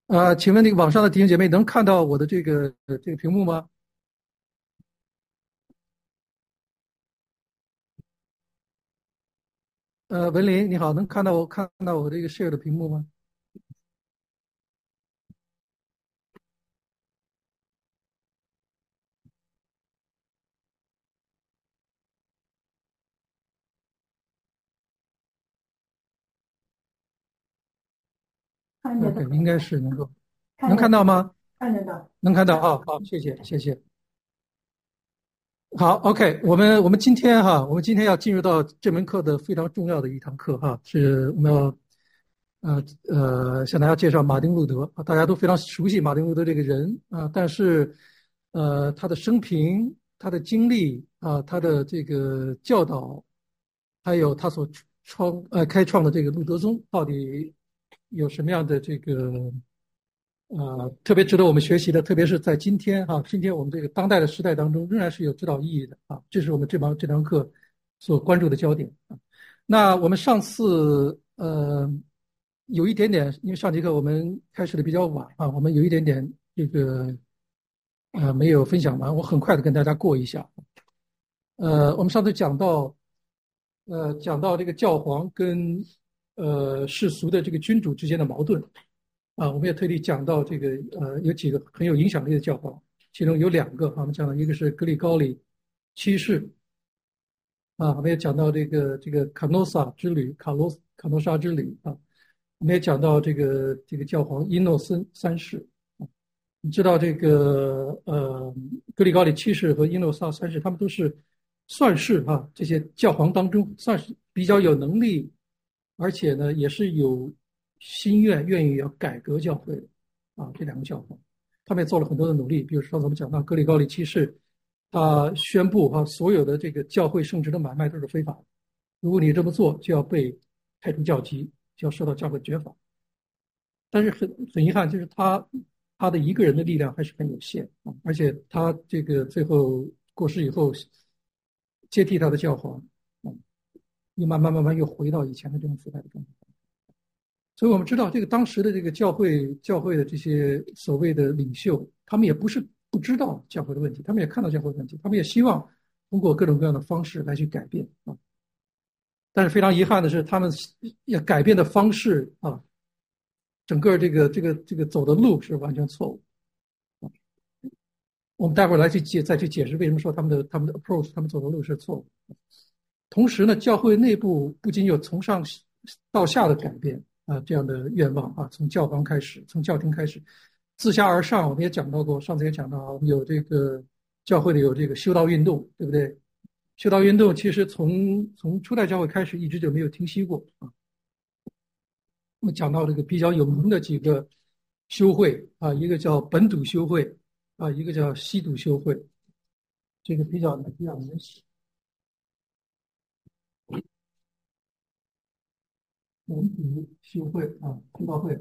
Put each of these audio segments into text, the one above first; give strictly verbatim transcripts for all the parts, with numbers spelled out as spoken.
呃，请问那个网上的弟兄姐妹能看到我的这个呃这个屏幕吗？呃，文林你好，能看到我看到我这个 share 的屏幕吗？ 看得到， OK，应该是能够，能看得到， 看到吗？ 看得到。 能看到啊，好，谢谢谢谢。好，OK，我们我们今天哈，我们今天要进入到这门课的非常重要的一堂课哈，是我们要呃呃向大家介绍马丁路德啊，大家都非常熟悉马丁路德这个人啊，但是呃他的生平、他的经历啊、他的这个教导，还有他所创呃开创的这个路德宗，到底有什么样的这个呃，特别值得我们学习的，特别是在今天哈、今天我们这个当代的时代当中，仍然是有指导意义的啊，这是我们这帮这堂课所关注的焦点啊。那我们上次呃有一点点，因为上节课我们开始的比较晚啊，我们有一点点这个呃没有分享完，我很快的跟大家过一下。呃，我们上次讲到呃讲到这个教皇跟呃世俗的这个君主之间的矛盾。啊，我们也特地讲到这个呃，有几个很有影响力的教皇，其中有两个啊，我们讲到一个是格里高里七世啊，我们也讲到这个这个卡诺萨之旅，卡罗卡诺沙之旅啊，我们也讲到这个这个教皇伊诺森三世啊，你知道这个呃，格里高里七世和伊诺萨三世，他们都是算是啊这些教皇当中算是比较有能力，而且呢也是有心愿愿意要改革教会的啊这两个教皇，他们也做了很多的努力，比如说上次我们讲到格里高里七世，他宣布啊所有的这个教会圣职的买卖都是非法的，如果你这么做就要被开除教籍，就要受到教会绝罚。但是很很遗憾，就是他他的一个人的力量还是很有限啊，而且他这个最后过世以后，接替他的教皇，啊，又慢慢慢慢又回到以前的这种腐败的状态。所以我们知道，这个当时的这个教会教会的这些所谓的领袖，他们也不是不知道教会的问题，他们也看到教会的问题，他们也希望通过各种各样的方式来去改变啊。但是非常遗憾的是，他们也改变的方式啊，整个这个这个这个走的路是完全错误。我们待会儿来去解再去解释为什么说他们的他们的 approach 他们走的路是错误。同时呢，教会内部不仅有从上到下的改变啊这样的愿望啊，从教皇开始，从教廷开始，自下而上，我们也讲到过，上次也讲到，我们有这个教会里有这个修道运动，对不对？修道运动其实从从初代教会开始一直就没有停息过啊。我们讲到这个比较有名的几个修会啊，一个叫本笃修会啊，一个叫西笃修会，这个比较比较明显。本笃修会啊，修道会，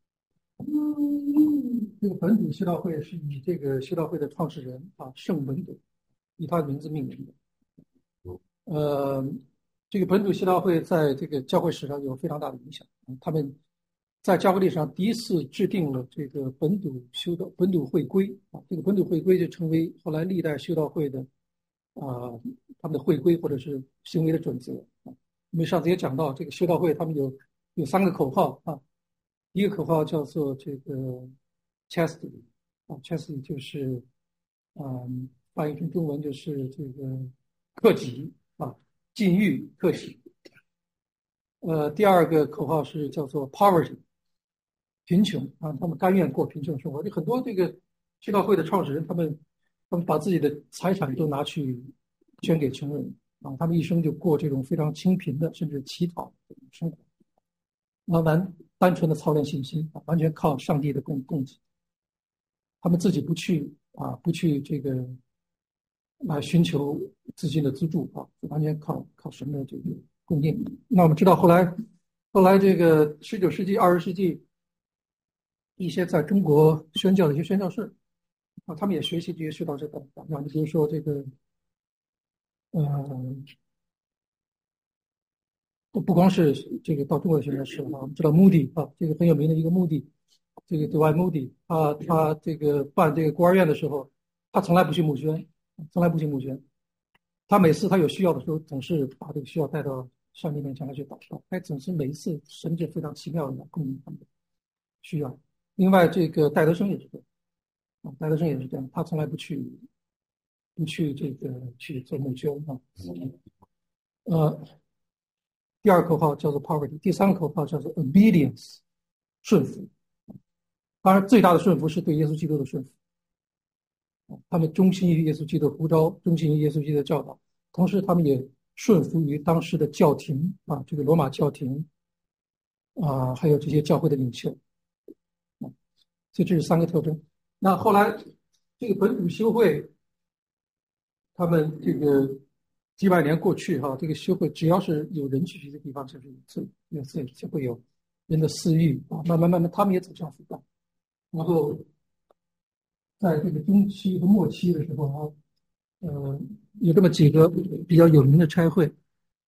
这个本笃修道会是以这个修道会的创始人啊圣本笃以他的名字命名的。呃，这个本笃修道会在这个教会史上有非常大的影响。他们在教会历史上第一次制定了这个本笃修道本笃会规啊，这个本笃会规就成为后来历代修道会的啊他们的会规或者是行为的准则啊。因为上次也讲到，这个修道会他们有有三个口号啊，一个口号叫做这个 chastity 啊，chastity 就是嗯翻译成中文就是这个克己啊，禁欲克己。呃，第二个口号是叫做 poverty 贫穷啊，他们甘愿过贫穷生活。就很多这个修道会的创始人，他们他们把自己的财产都拿去捐给穷人啊，他们一生就过这种非常清贫的，甚至乞讨的生活，慢慢单纯的操练信心啊，完全靠上帝的供供给，他们自己不去啊，不去这个来寻求资金的资助啊，完全靠靠神的这个供应。那我们知道后来后来这个十九世纪、二十世纪一些在中国宣教的一些宣教士啊，他们也学习这些修道者的榜样。你比如说这个呃，不不光是这个到中国的宣教士啊，我们知道穆迪啊，这个很有名的一个穆迪， 这个 Dwight Moody，他他这个办这个孤儿院的时候，他从来不去募捐，从来不去募捐。他每次他有需要的时候，总是把这个需要带到上帝面前来去祷告。他总是每一次神就非常奇妙的供应他们的需要。另外，这个戴德生也是这样，啊，戴德生也是这样，他从来不去不去这个去做募捐啊。呃，第二个口号叫做 poverty， 第三个口号叫做 obedience， 顺服。当然，最大的顺服是对耶稣基督的顺服。他们忠心于耶稣基督的呼召，忠心于耶稣基督的教导，同时他们也顺服于当时的教廷啊，这个罗马教廷啊，还有这些教会的领袖啊，所以这是三个特征。那后来这个本土修会，他们这个几百年过去哈、啊，这个修会只要是有人聚集的地方，就是有有自就会有人的私欲啊，慢慢慢慢他们也走向腐败，然后。在这个中期和末期的时候啊，呃，有这么几个比较有名的差会，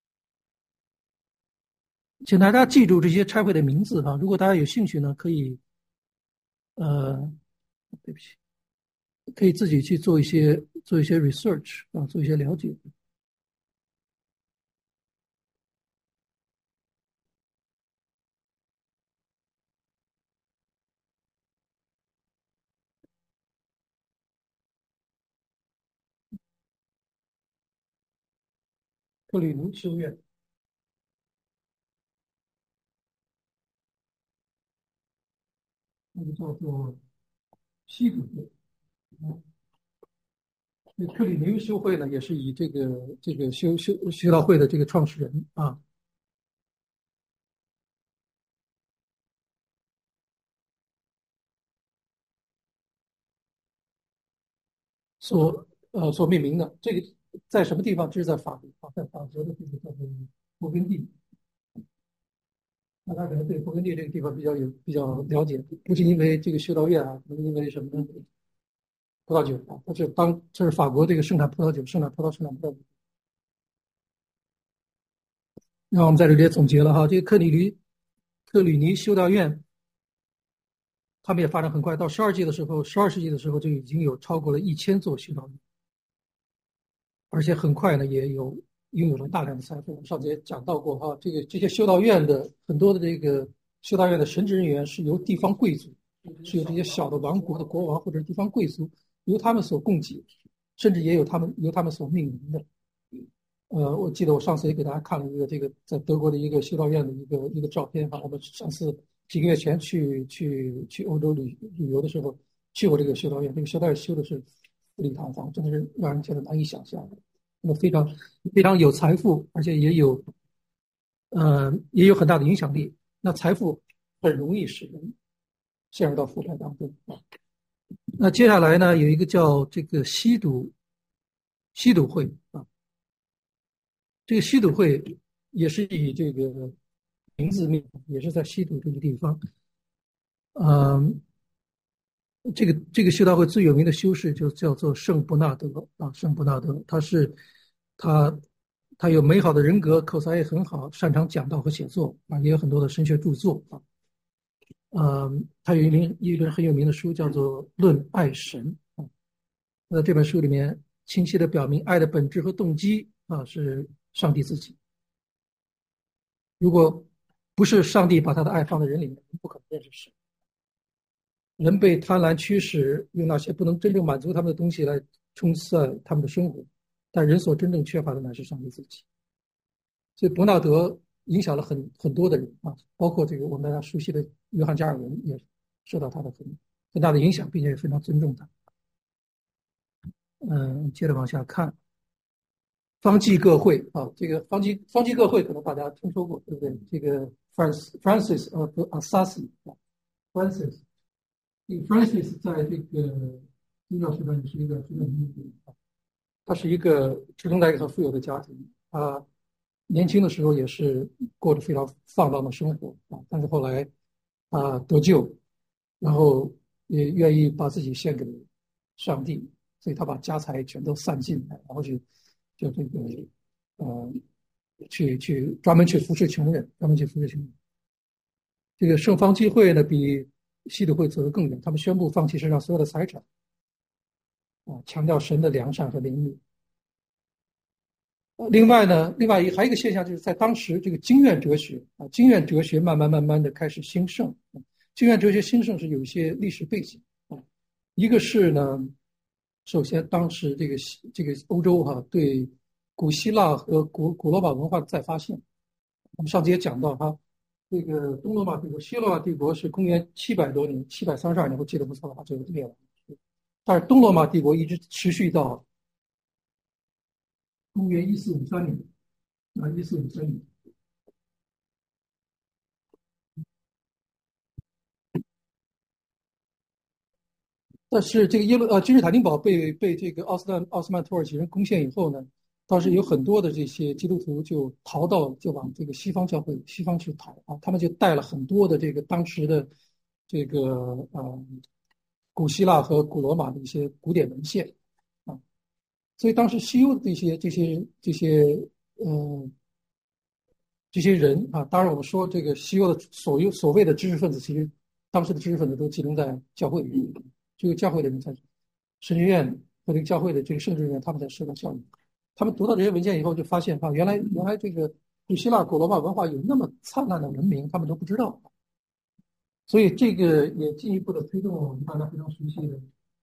请大家记住这些差会的名字哈、啊。如果大家有兴趣呢，可以，呃，对不起，可以自己去做一些做一些 research 啊，做一些了解。克里奴修院，那个叫做西主会。嗯，克里尼修会呢，也是以这个这个修修修道会的这个创始人啊，所呃所命名的。这个在什么地方？这是在法国啊，在法国的这个叫做勃艮第。大家可能对勃艮第这个地方比较有比较了解，不是因为这个修道院啊，可能因为什么呢？葡萄酒啊，它是当这是法国这个生产葡萄酒、生产葡萄、生产葡萄酒。那我们在这里也总结了哈，这个克里尼克里尼修道院，他们也发展很快，到十二世纪的时候，十二世纪的时候就已经有超过了一千座修道院，而且很快呢也有拥有了大量的财富。上次也讲到过哈，这个这些修道院的很多的这个修道院的神职人员是由地方贵族，是由这些小的王国的国王或者地方贵族由他们所供给，甚至也有他们由他们所命名的。呃，我记得我上次也给大家看了一个这个在德国的一个修道院的一个一个照片哈。我们上次几个月前去去去欧洲旅旅游的时候去过这个修道院，这个修道院修的是富丽堂皇，真的是让人觉得难以想象的。那么非常非常有财富，而且也有呃也有很大的影响力。那财富很容易使人陷入到腐败当中啊。那接下来呢，有一个叫这个西笃西笃会啊。这个西笃会也是以这个名字命名，也是在西笃这个地方。嗯，这个这个修道会最有名的修士就叫做圣伯纳德啊，圣伯纳德，他是他他有美好的人格，口才也很好，擅长讲道和写作啊，也有很多的神学著作啊。嗯，他有一名一本很有名的书叫做《论爱神》啊。那这本书里面清晰的表明，爱的本质和动机啊是上帝自己。如果不是上帝把他的爱放在人里面，不可能认识神。人被贪婪驱使，用那些不能真正满足他们的东西来充塞他们的生活，但人所真正缺乏的乃是上帝自己。所以伯纳德影响了很很多的人啊，包括这个我们大家熟悉的约翰加尔文也受到他的很很大的影响，并且也非常尊重他。嗯，接着往下看。方济各会啊，这个方济方济各会可能大家听说过，对不对？这个 Francis Francis of Assisi 啊 ，Francis， 这个 Francis 在这个宗教学上也是一个非常有名的人啊。他是一个出生在一个很富有的家庭，他年轻的时候也是过着非常放荡的生活啊，但是后来他得救，然后也愿意把自己献给上帝，所以他把家财全都散尽，然后去。就这个呃，去去专门去扶持穷人，专门去扶持穷人。这个圣方济会呢，比希律会走得更远，他们宣布放弃身上所有的财产，啊，强调神的良善和怜悯。另外呢，另外一还有一个现象，就是在当时这个经院哲学啊，经院哲学慢慢慢慢的开始兴盛。经院哲学兴盛是有一些历史背景啊，一个是呢，首先当时这个这个欧洲哈、啊、对古希腊和古古罗马文化的再发现。我们上次也讲到哈，这个东罗马帝国、西罗马帝国是公元七百多年，七百三十二年，我记得不错的话就灭亡。但是东罗马帝国一直持续到公元一四五三年，啊，一四五三年。但是这个耶路呃君士坦丁堡被被这个奥斯曼奥斯曼土耳其人攻陷以后呢，当时有很多的这些基督徒就逃到就往这个西方教会西方去逃啊，他们就带了很多的这个当时的这个呃古希腊和古罗马的一些古典文献啊，所以当时西欧的这些这些这些呃这些人啊，当然我们说这个西欧的所有所谓的知识分子，其实当时的知识分子都集中在教会里面，这个教会的人才神学院和这个教会的这个圣职人员，他们才受到教育。他们读到这些文献以后，就发现啊，原来原来这个古希腊、古罗马文化有那么灿烂的文明，他们都不知道。所以这个也进一步的推动我们大家非常熟悉的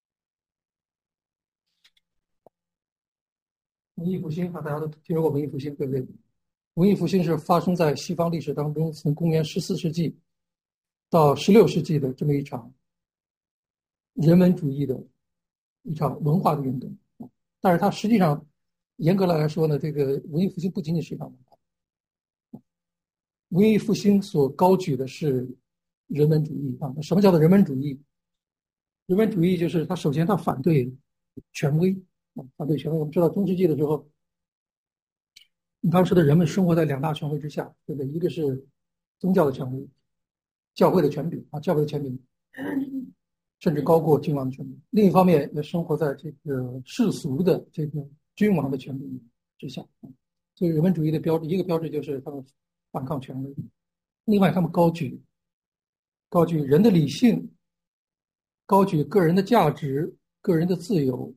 文艺复兴啊，大家都听说过文艺复兴，对不对？文艺复兴是发生在西方历史当中，从公元十四世纪到十六世纪的这么一场人文主义的一场文化的运动。但是它实际上严格来说呢，这个文艺复兴不仅仅是一场文化，文艺复兴所高举的是人文主义啊。什么叫做人文主义？人文主义就是它首先它反对权威啊，反对权威。我们知道中世纪的时候，当时的人们生活在两大权威之下，对不对？一个是宗教的权威，教会的权柄啊，教会的权柄甚至高过君王的权柄。另一方面，也生活在这个世俗的这个君王的权柄之下。所以人文主义的标志，一个标志就是他们反抗权威，另外他们高举高举人的理性，高举个人的价值、个人的自由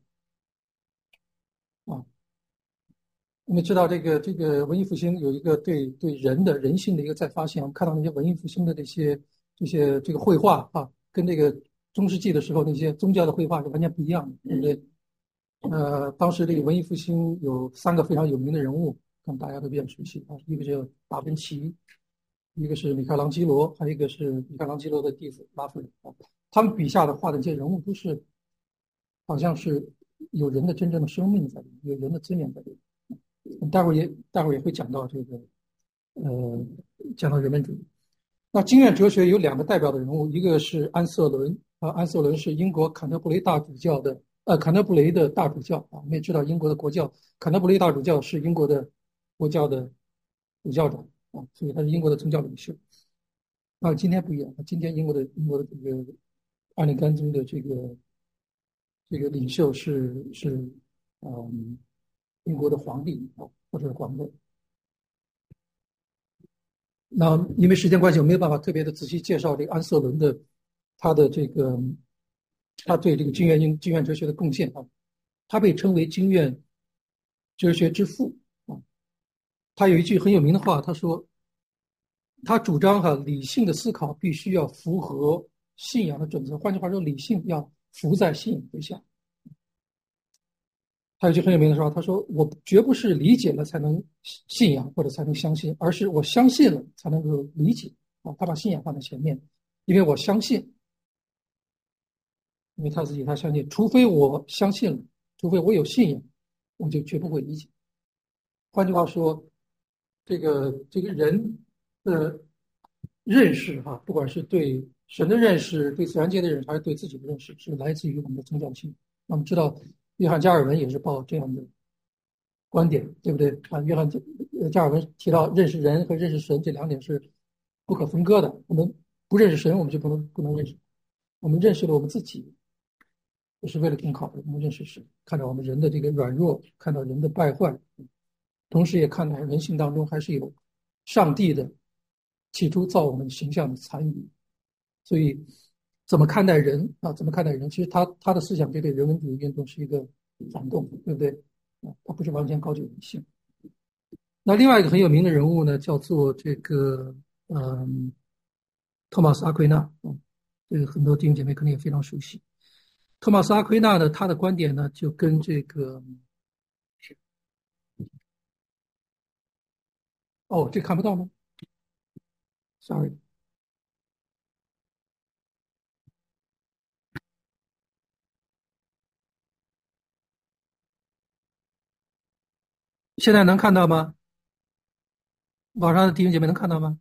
啊。我们知道这个这个文艺复兴有一个对对人的人性的一个再发现。我们看到那些文艺复兴的这些这些这个绘画啊，跟这个中世纪的时候那些宗教的绘画是完全不一样的，对不对？呃，当时这个文艺复兴有三个非常有名的人物，可能大家都比较熟悉啊，一个是达芬奇，一个是米开朗基罗，还有一个是米开朗基罗的弟子拉斐尔。他们笔下的画的这些人物都是好像是有人的真正的生命在里面，有人的尊严在里面。待会儿也待会儿也会讲到这个，呃，讲到人文主义。那经验哲学有两个代表的人物，一个是安瑟伦啊，安瑟伦是英国坎特布雷大主教的，呃，坎特布雷的大主教啊。我们也知道英国的国教，坎特布雷大主教是英国的国教的主教长啊，所以他是英国的宗教领袖。啊，今天不一样，今天英国的英国的这个安理甘宗的这个这个领袖是是嗯。英国的皇帝啊，或者是皇后。那因为时间关系，我没有办法特别的仔细介绍这个安瑟伦的他的这个他对这个经院经院哲学的贡献啊。他被称为经院哲学之父啊。他有一句很有名的话，他说，他主张哈、啊、理性的思考必须要符合信仰的准则，换句话说，理性要服在信仰之下。他有句很有名的说话，他说：“我绝不是理解了才能信仰或者才能相信，而是我相信了才能够理解。”啊，他把信仰放在前面，因为我相信，因为他自己他相信，除非我相信了，除非我有信仰，我就绝不会理解。换句话说，这个这个人的认识哈、啊，不管是对神的认识、对自然界的认识，还是对自己的认识，是来自于我们的宗教信仰。我们知道。约翰加尔文也是抱这样的观点，对不对啊？约翰加尔文提到认识人和认识神这两点是不可分割的。我们不认识神，我们就不能不能认识。我们认识了我们自己，也是为了更好的我们认识神，看到我们人的这个软弱，看到人的败坏，同时也看到人性当中还是有上帝的起初造我们形象的参与。所以怎么看待人啊？怎么看待人？其实他他的思想就对人文主义运动是一个反动，对不对？啊，他不是完全高举人性。那另外一个很有名的人物呢，叫做这个嗯，托马斯阿奎那啊，这个很多弟兄姐妹可能也非常熟悉。托马斯阿奎那呢，他的观点呢，就跟这个哦，这看不到吗？Sorry，现在能看到吗？网上的弟兄姐妹能看到吗？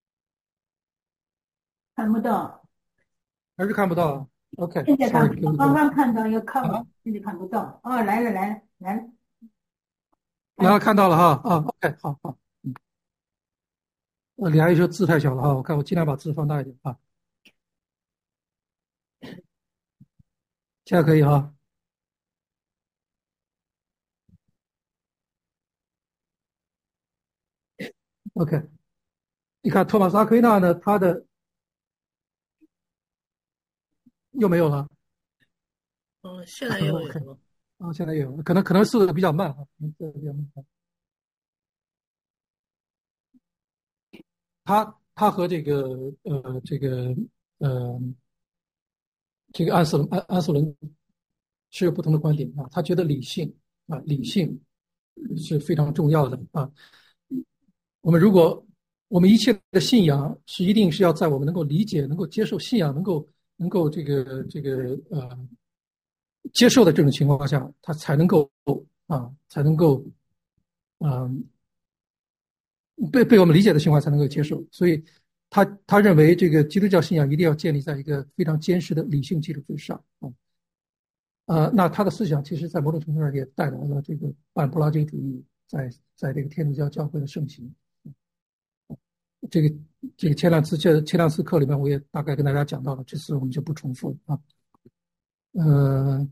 看不到， 还是看不到现在看 ？OK，Sorry， 不到，刚刚看到一个 cover， 啊， 现在看不到。哦，来了来了来了， 然后看到了哈啊，OK，好好，嗯，呃，李阿姨说字太小了哈，我看我尽量把字放大一点啊，现在可以哈，OK，你看托马斯阿奎那呢，他的又没有了嗯，现在又有 ，OK， 了。 啊，现在有了，可能可能速度比较慢啊，可能速度比较慢。他他和这个呃这个呃这个安瑟伦安安瑟伦是有不同的观点啊，他觉得理性啊理性是非常重要的啊。我们如果我们一切的信仰是一定是要在我们能够理解、能够接受信仰、能够能够这个这个呃接受的这种情况下，他才能够啊才能够嗯、呃、被被我们理解的情况才能够接受。所以他他认为这个基督教信仰一定要建立在一个非常坚实的理性基础之上啊。呃，那他的思想其实在某种程度上也带来了这个半柏拉图主义在在这个天主教教会的盛行。这个这个前两次这前两次课里面我也大概跟大家讲到了，这次我们就不重复了啊。呃，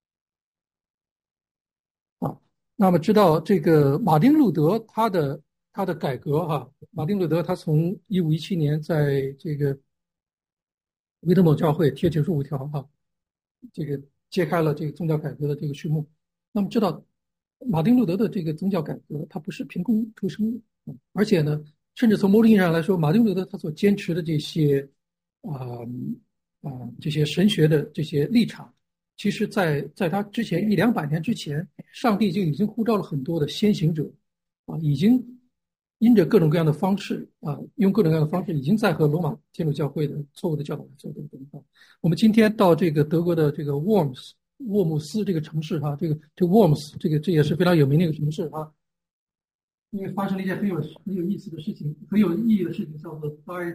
好，那么知道这个马丁路德他的他的改革哈、啊，马丁路德他从一五一七年在这个威德蒙教会贴九十五条哈、啊，这个揭开了这个宗教改革的这个序幕。那么知道马丁路德的这个宗教改革，他不是凭空出生的，而且呢，甚至从某种意义上来说，马丁路德他所坚持的这些啊啊、呃呃、这些神学的这些立场，其实在在他之前一两百年之前，上帝就已经呼召了很多的先行者啊，已经因着各种各样的方式啊，用各种各样的方式，已经在和罗马天主教会的错误的教导做斗争。我们今天到这个德国的这个沃姆斯沃姆斯这个城市哈、啊，这个这个沃姆斯这个这也是非常有名的一个城市啊，因为发生了一件很有很有意思的事情，很有意义的事情，叫做 Fire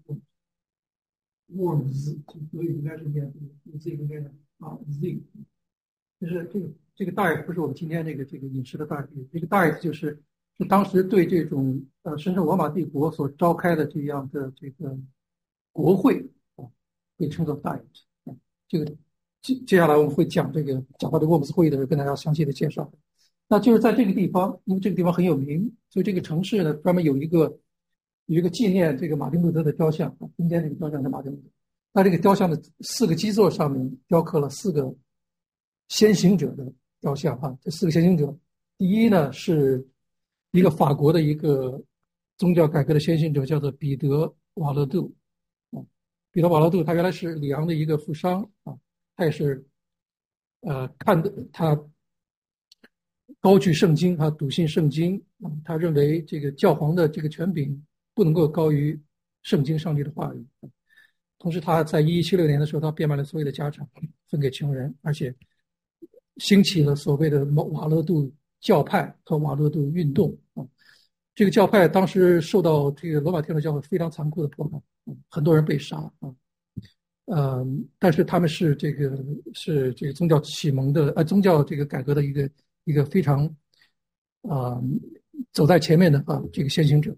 Worms， 德语应该是念 Z 应该是啊 Z， 就是这个这个 diet 不是我们今天这个这个饮食的 diet， 这个 diet 就是是当时对这种呃神圣罗马帝国所召开的这样的这个国会啊，被称作 diet 啊，这个接接下来我们会讲这个讲到这个沃姆斯会议的时候跟大家详细的介绍。那就是在这个地方，因为这个地方很有名，所以这个城市呢专门有一个有一个纪念这个马丁路德的雕像啊，中间这个雕像是马丁路德。那这个雕像的四个基座上面雕刻了四个先行者的雕像啊，这四个先行者，第一呢是一个法国的一个宗教改革的先行者，叫做彼得瓦勒杜啊。彼得瓦勒杜他原来是里昂的一个富商啊，他也是呃看的他高举圣经啊，笃信圣经啊，他认为这个教皇的这个权柄不能够高于圣经上帝的话语。同时，他在一一七六年的时候，他变卖了所有的家产，分给穷人，而且兴起了所谓的瓦勒杜教派和瓦勒杜运动啊。这个教派当时受到这个罗马天主教会非常残酷的迫害，很多人被杀啊。呃，但是他们是这个是这个宗教启蒙的呃宗教这个改革的一个一个非常啊、呃、走在前面的啊这个先行者。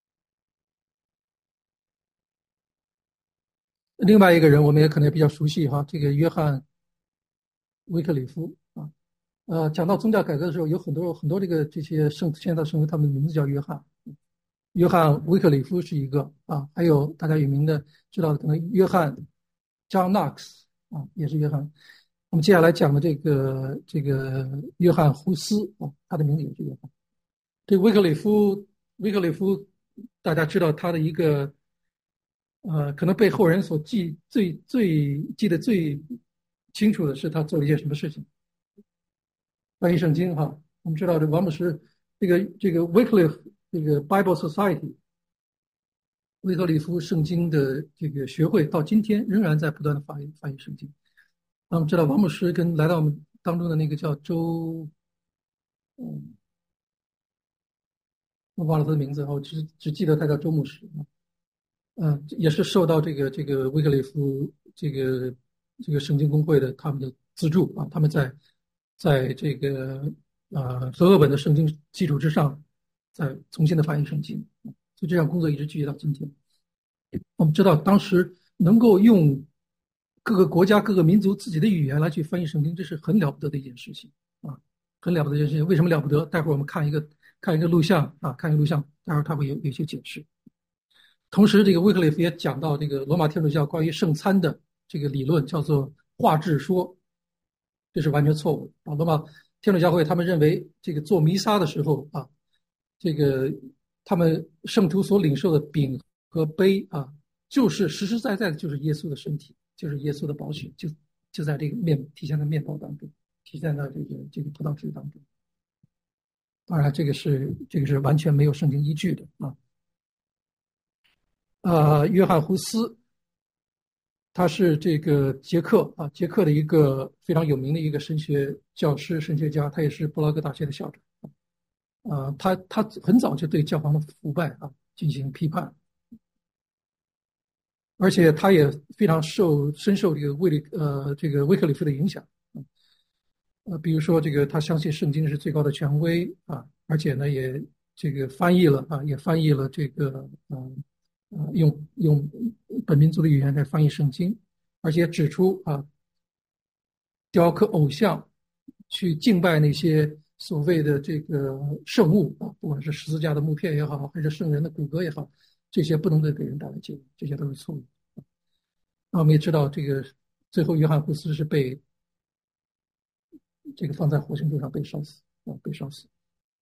另外一个人我们也可能也比较熟悉哈，这个约翰维克里夫啊，呃，讲到宗教改革的时候，有很多很多这个这些圣现在圣人，他们的名字叫约翰，约翰维克里夫是一个啊，还有大家有名的知道的可能约翰 John Knox 啊，也是约翰。我们接下来讲的这个这个约翰胡斯啊，他的名字也是约翰。这个威克里夫，威克里夫，大家知道他的一个呃，可能被后人所记最最记得最清楚的是他做了一件什么事情？翻译圣经哈。我们知道这王牧师这个这个 Wycliffe 这个 Bible Society 威克里夫圣经的这个学会到今天仍然在不断的翻译翻译圣经。那我们知道王牧师跟来到我们当中的那个叫周，嗯，我忘了他的名字，我只只记得他叫周牧师。嗯，也是受到这个这个威克里夫这个这个圣经公会的他们的资助啊，他们在在这个呃和合本的圣经基础之上，再重新的翻译圣经，所以这项工作一直继续到今天。我们知道当时能够用各个国家各个民族自己的语言来去翻译圣经，这是很了不得的一件事情啊，很了不得的一件事情。为什么了不得？待会儿我们看一个看一个录像啊，看一个录像，待会儿他会有有一些解释。同时，这个威克里夫也讲到这个罗马天主教关于圣餐的这个理论，叫做化制说，这是完全错误的啊。罗马天主教会他们认为，这个做弥撒的时候啊，这个他们圣徒所领受的饼和杯啊，就是实实在在的就是耶稣的身体，就是耶稣的宝血，就就在这个面体现在面包当中，体现在这个这个葡萄汁当中。当然，这个是这个是完全没有圣经依据的啊。呃，约翰胡斯，他是这个捷克啊，捷克的一个非常有名的一个神学教师、神学家，他也是布拉格大学的校长。呃，他他很早就对教皇的腐败啊进行批判，而且他也非常受深受这个威利呃这个威克里夫的影响。呃，比如说这个他相信圣经是最高的权威啊，而且呢也这个翻译了啊，也翻译了这个嗯。呃，用用本民族的语言来翻译圣经，而且指出啊，雕刻偶像，去敬拜那些所谓的这个圣物啊，不管是十字架的木片也好，还是圣人的骨骼也好，这些不能够给人带来结果，这些都是错误。那我们也知道，这个最后约翰胡斯是被这个放在火星柱上被烧死啊，被烧死。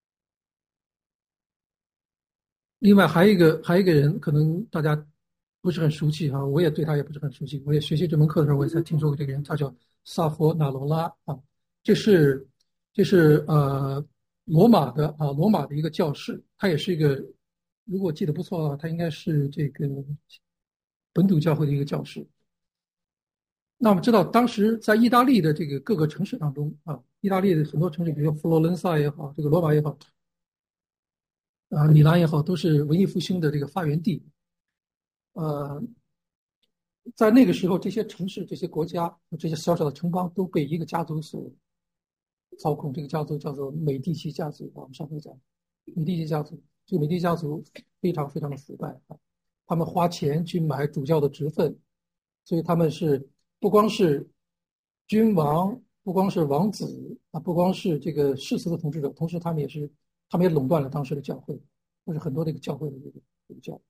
另外还有一个还有一个人，可能大家不是很熟悉哈，我也对他也不是很熟悉。我也学习这门课的时候，我也才听说过这个人，他叫萨佛纳罗拉啊，这是这是呃罗马的啊罗马的一个教士，他也是一个，如果记得不错的话，他应该是这个本土教会的一个教士。那我们知道，当时在意大利的这个各个城市当中啊，意大利的很多城市，比如佛罗伦萨也好，这个罗马也好。啊，米兰也好，都是文艺复兴的这个发源地。呃，在那个时候，这些城市、这些国家、这些小小的城邦都被一个家族所操控。这个家族叫做美第奇家族。我们上回讲，美第奇家族，这个美第奇家族非常非常的腐败啊，他们花钱去买主教的职分，所以他们是不光是君王，不光是王子啊，不光是这个世俗的统治者，同时他们也是。他们也垄断了当时的教会，或者很多这个教会的这个这个教。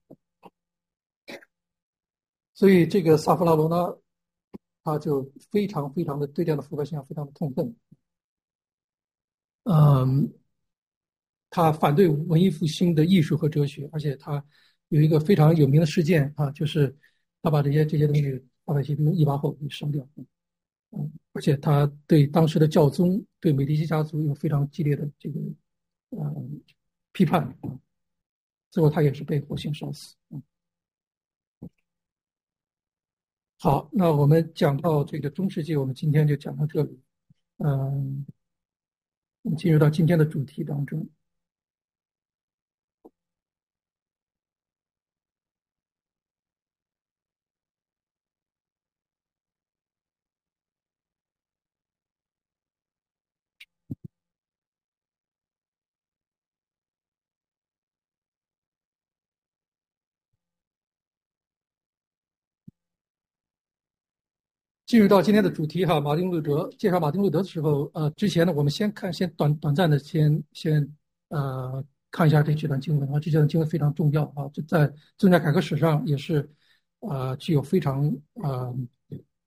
所以这个萨弗拉罗呢，他就非常非常的对这样的腐败现象非常的痛恨。嗯，他反对文艺复兴的艺术和哲学，而且他有一个非常有名的事件啊，就是他把这些这些东西放在一起，比如一把火给烧掉。嗯，而且他对当时的教宗，对美第奇家族有非常激烈的这个。呃，批判，最后他也是被火星烧死。好，那我们讲到这个中世纪，我们今天就讲到这里。嗯，我们进入到今天的主题当中。进入到今天的主题哈，马丁路德。介绍马丁路德的时候，呃，之前呢，我们先看，先短短暂的先先呃看一下这几段经文啊，这几段经文非常重要啊，这在宗教改革史上也是呃具有非常呃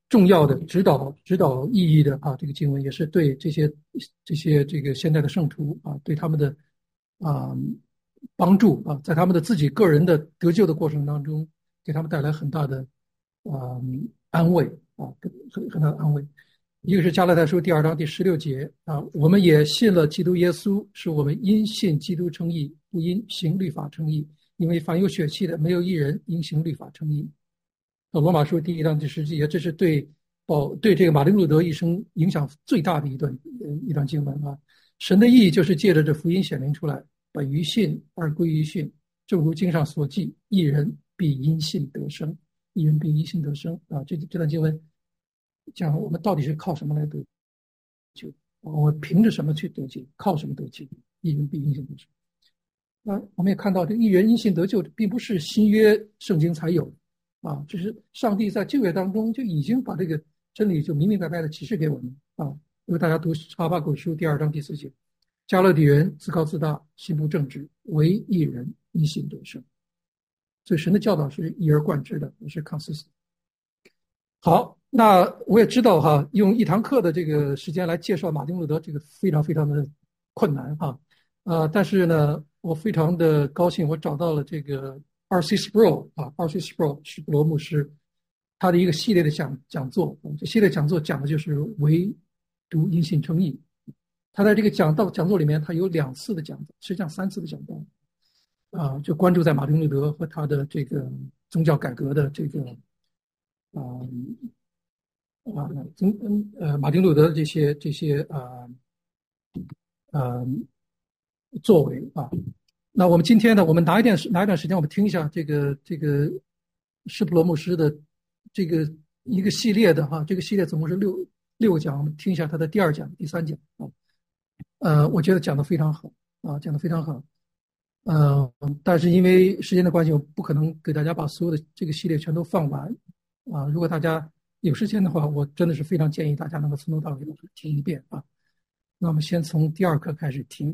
重要的指导指导意义的啊，这个经文也是对这些这些这个现代的圣徒啊，对他们的啊帮助啊，在他们的自己个人的得救的过程当中，给他们带来很大的啊安慰啊，很很大的安慰。一个是加拉太书第二章第十六节啊，我们也信了基督耶稣，是我们因信基督称义，不因行律法称义，因为凡有血气的，没有一人因行律法称义。罗马书第一章第十节，这是对保对这个马丁路德一生影响最大的一段一段经文啊。神的意就是借着这福音显明出来，本于信而归于信，正如经上所记，一人必因信得生，一人必因信得生啊。这这段经文讲我们到底是靠什么来得救？我们凭着什么去得救？靠什么得救？一人必因信得生。那我们也看到，这一人因信得救，并不是新约圣经才有的。啊，这是上帝在旧约当中就已经把这个真理就明明白白的启示给我们啊。因为大家读哈巴谷书第二章第四节，迦勒底人自高自大，心不正直，唯一人因信得生。所以神的教导是一而贯之的，也是 consistent。好，那我也知道哈，用一堂课的这个时间来介绍马丁路德，这个非常非常的困难哈。呃，但是呢，我非常的高兴，我找到了这个R C Sproul 啊 ，R C Sproul 史普罗牧师，他的一个系列的讲讲座，这系列讲座讲的就是唯独因信称义。他在这个讲道讲座里面，他有两次的讲，实际上三次的讲道，啊、呃，就关注在马丁路德和他的这个宗教改革的这个，啊、呃、啊，宗呃马丁路德的这些这些啊呃, 呃作为啊。那我们今天呢，我们拿一点拿一段时间，我们听一下这个这个施普罗牧师的这个一个系列的哈，这个系列总共是六六讲，我们听一下他的第二讲、第三讲啊。呃，我觉得讲得非常好啊，讲得非常好。呃，但是因为时间的关系，我不可能给大家把所有的这个系列全都放完啊。如果大家有时间的话，我真的是非常建议大家能够从头到尾听一遍啊。那我们先从第二课开始听。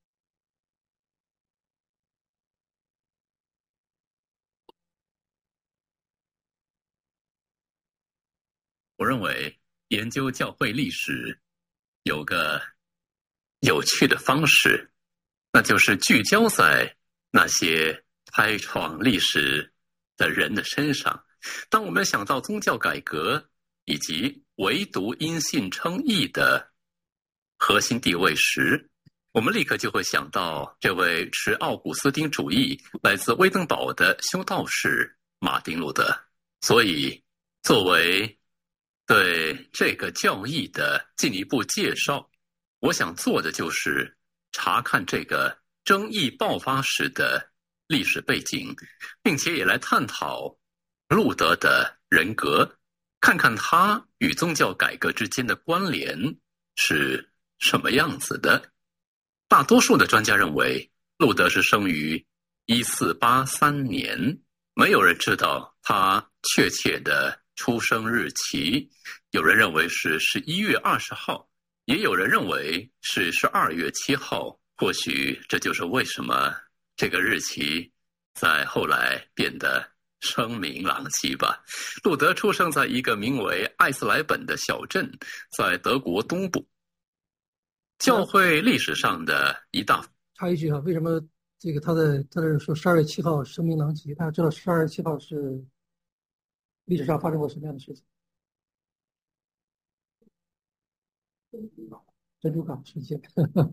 我认为研究教会历史有个有趣的方式，那就是聚焦在那些开创历史的人的身上。当我们想到宗教改革以及唯独因信称义的核心地位时，我们立刻就会想到这位持奥古斯丁主义来自威登堡的修道士马丁路德。所以作为对这个教义的进一步介绍，我想做的就是查看这个争议爆发时的历史背景，并且也来探讨路德的人格，看看他与宗教改革之间的关联是什么样子的。大多数的专家认为路德是生于一四八三年，没有人知道他确切的出生日期，有人认为是十一月二十号，也有人认为是十二月七号。或许这就是为什么这个日期在后来变得声名狼藉吧。路德出生在一个名为艾斯莱本的小镇，在德国东部。教会历史上的一大插一句啊，为什么这个他在他这说十二月七号声名狼藉？大家知道十二月七号是历史上发生过什么样的事情？珍珠港事件。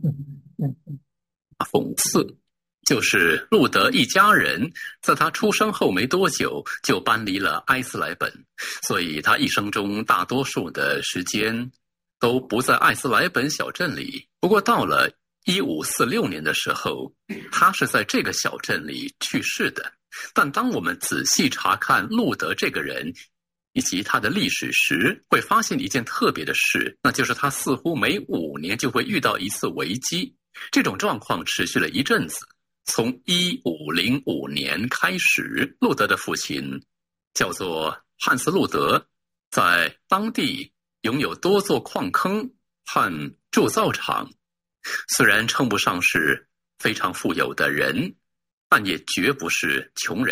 讽刺就是路德一家人在他出生后没多久就搬离了埃斯莱本，所以他一生中大多数的时间都不在埃斯莱本小镇里。不过到了一五四六年的时候，他是在这个小镇里去世的。但当我们仔细查看路德这个人以及他的历史时，会发现一件特别的事，那就是他似乎每五年就会遇到一次危机。这种状况持续了一阵子，从一五零五年开始，路德的父亲叫做汉斯·路德，在当地拥有多座矿坑和铸造厂，虽然称不上是非常富有的人，但也绝不是穷人。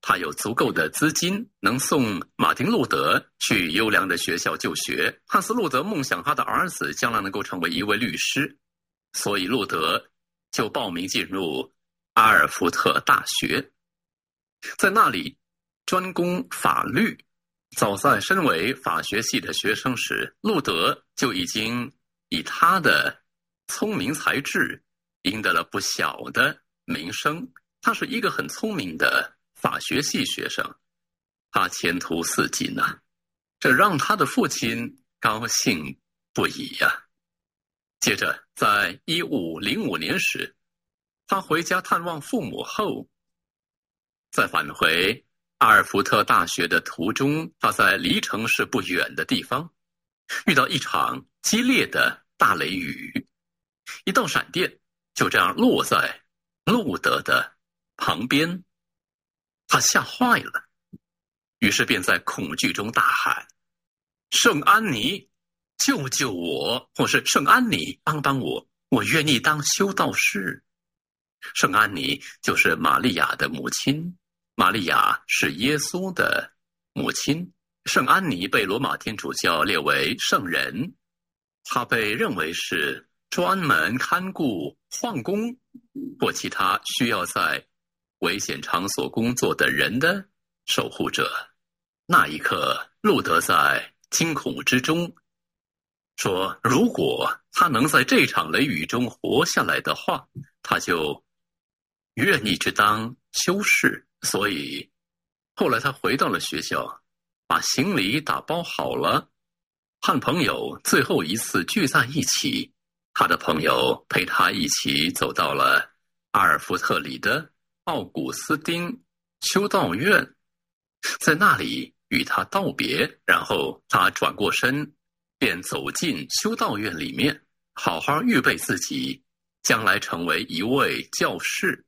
他有足够的资金，能送马丁·路德去优良的学校就学。汉斯·路德梦想他的儿子将来能够成为一位律师，所以路德就报名进入阿尔福特大学，在那里专攻法律。早在身为法学系的学生时，路德就已经以他的聪明才智赢得了不小的名声。他是一个很聪明的法学系学生，他前途似锦啊，这让他的父亲高兴不已呀、啊。接着在一五零五年时，他回家探望父母后，在返回阿尔福特大学的途中，他在离城市不远的地方遇到一场激烈的大雷雨，一道闪电就这样落在路德的旁边，他吓坏了，于是便在恐惧中大喊：圣安妮，救救我！或是圣安妮，帮帮我，我愿意当修道士。圣安妮就是玛利亚的母亲，玛利亚是耶稣的母亲。圣安妮被罗马天主教列为圣人，她被认为是专门看顾矿工或其他需要在危险场所工作的人的守护者。那一刻，路德在惊恐之中说，如果他能在这场雷雨中活下来的话，他就愿意去当修士。所以后来他回到了学校，把行李打包好了，和朋友最后一次聚在一起。他的朋友陪他一起走到了阿尔福特里的奥古斯丁修道院，在那里与他道别，然后他转过身便走进修道院里面，好好预备自己将来成为一位教士。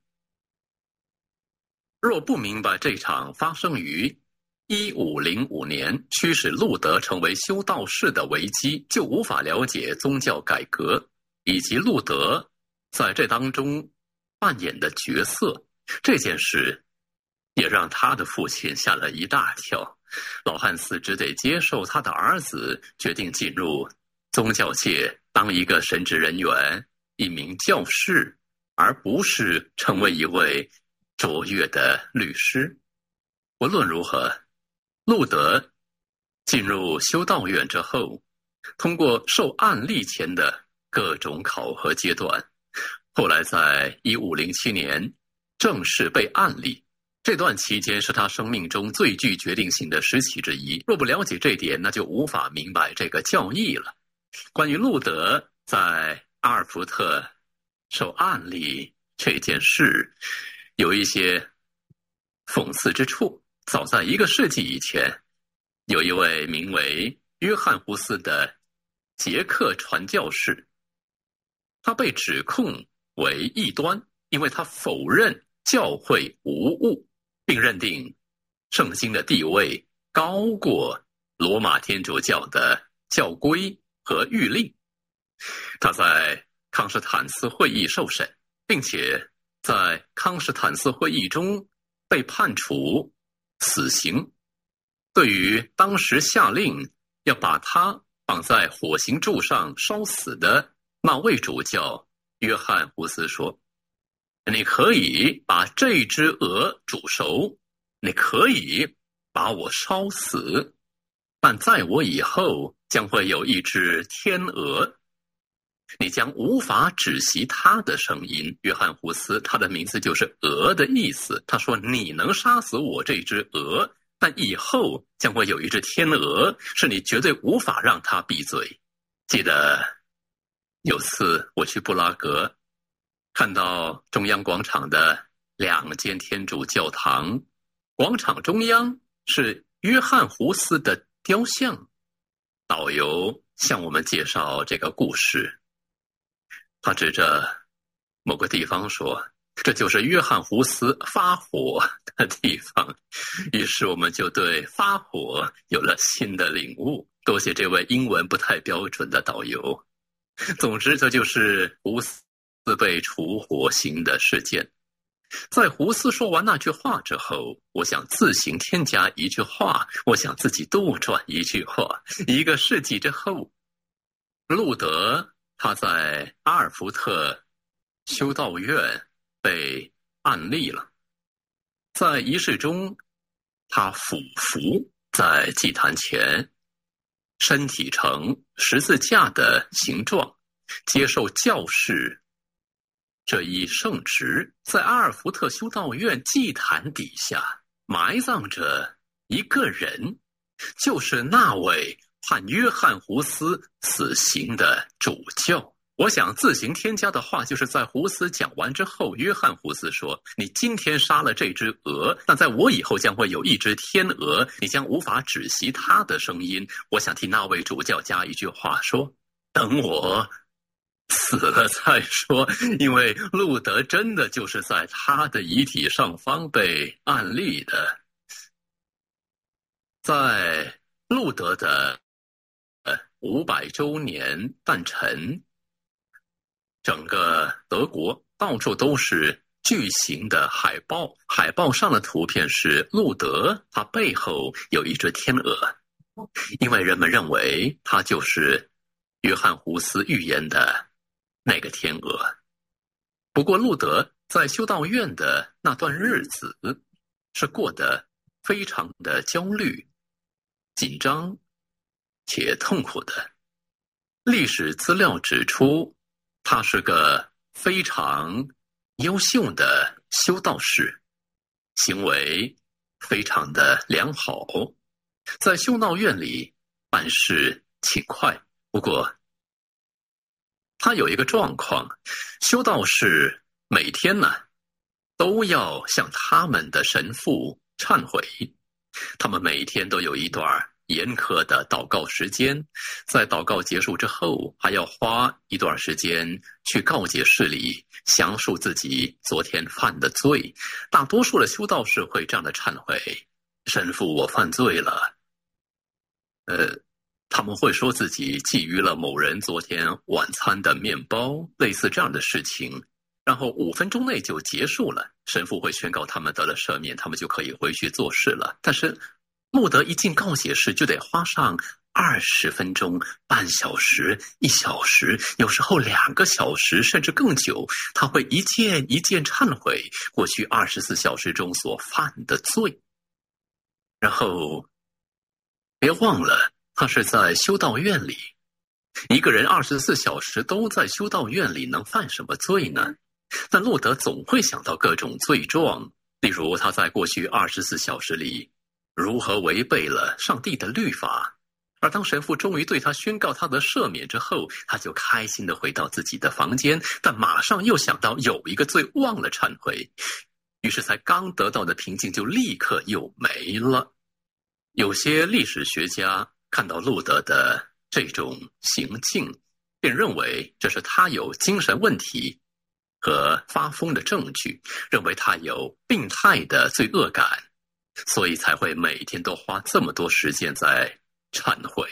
若不明白这场发生于一五零五年驱使路德成为修道士的危机，就无法了解宗教改革以及路德在这当中扮演的角色。这件事也让他的父亲吓了一大跳，老汉斯只得接受他的儿子决定进入宗教界当一个神职人员，一名教士，而不是成为一位卓越的律师。无论如何，路德进入修道院之后，通过受案例前的各种考核阶段，后来在一五零七年正式被案例。这段期间是他生命中最具决定性的时期之一。若不了解这点，那就无法明白这个教义了。关于路德在阿尔福特受案例这件事，有一些讽刺之处。早在一个世纪以前，有一位名为约翰胡斯的捷克传教士，他被指控为异端，因为他否认教会无误，并认定圣经的地位高过罗马天主教的教规和谕令。他在康斯坦茨会议受审，并且在康斯坦茨会议中被判处死刑。对于当时下令要把他绑在火刑柱上烧死的那位主教约翰胡斯说，你可以把这只鹅煮熟，你可以把我烧死，但在我以后将会有一只天鹅，你将无法止息它的声音。约翰胡斯，他的名字就是鹅的意思。他说，你能杀死我这只鹅，但以后将会有一只天鹅，是你绝对无法让它闭嘴。记得有次我去布拉格，看到中央广场的两间天主教堂，广场中央是约翰胡斯的雕像。导游向我们介绍这个故事，他指着某个地方说，这就是约翰胡斯发火的地方。于是我们就对发火有了新的领悟。多谢这位英文不太标准的导游。总之，这就是胡斯被处火刑的事件。 在胡斯说完那句话之后，我想自行添加一句话，我想自己杜撰一句话。一个世纪之后，路德他在阿尔福特修道院被按立了，在仪式中，他俯伏在祭坛前，身体呈十字架的形状，接受教士这一圣职。在阿尔福特修道院祭坛底下埋葬着一个人，就是那位判约翰胡斯死刑的主教。我想自行添加的话，就是在胡斯讲完之后，约翰胡斯说，你今天杀了这只鹅，那在我以后将会有一只天鹅，你将无法止息它的声音。我想替那位主教加一句话，说等我死了再说，因为路德真的就是在他的遗体上方被按立的。在路德的五百周年诞辰，整个德国到处都是巨型的海报，海报上的图片是路德，他背后有一只天鹅，因为人们认为他就是约翰胡斯预言的那个天鹅。不过路德在修道院的那段日子是过得非常的焦虑、紧张且痛苦的。历史资料指出，他是个非常优秀的修道士，行为非常的良好，在修道院里办事勤快。不过他有一个状况，修道士每天呢都要向他们的神父忏悔，他们每天都有一段严苛的祷告时间，在祷告结束之后，还要花一段时间去告解室里详述自己昨天犯的罪。大多数的修道士会这样的忏悔，神父，我犯罪了。呃，他们会说自己觊觎了某人昨天晚餐的面包，类似这样的事情，然后五分钟内就结束了，神父会宣告他们得了赦免，他们就可以回去做事了。但是路德一进告解室就得花上二十分钟、半小时、一小时，有时候两个小时，甚至更久。他会一件一件忏悔过去二十四小时中所犯的罪。然后别忘了，他是在修道院里，一个人二十四小时都在修道院里，能犯什么罪呢？但路德总会想到各种罪状，例如他在过去二十四小时里如何违背了上帝的律法。而当神父终于对他宣告他的赦免之后，他就开心地回到自己的房间，但马上又想到有一个罪忘了忏悔，于是才刚得到的平静就立刻又没了。有些历史学家看到路德的这种行径，便认为这是他有精神问题和发疯的证据，认为他有病态的罪恶感，所以才会每天都花这么多时间在忏悔。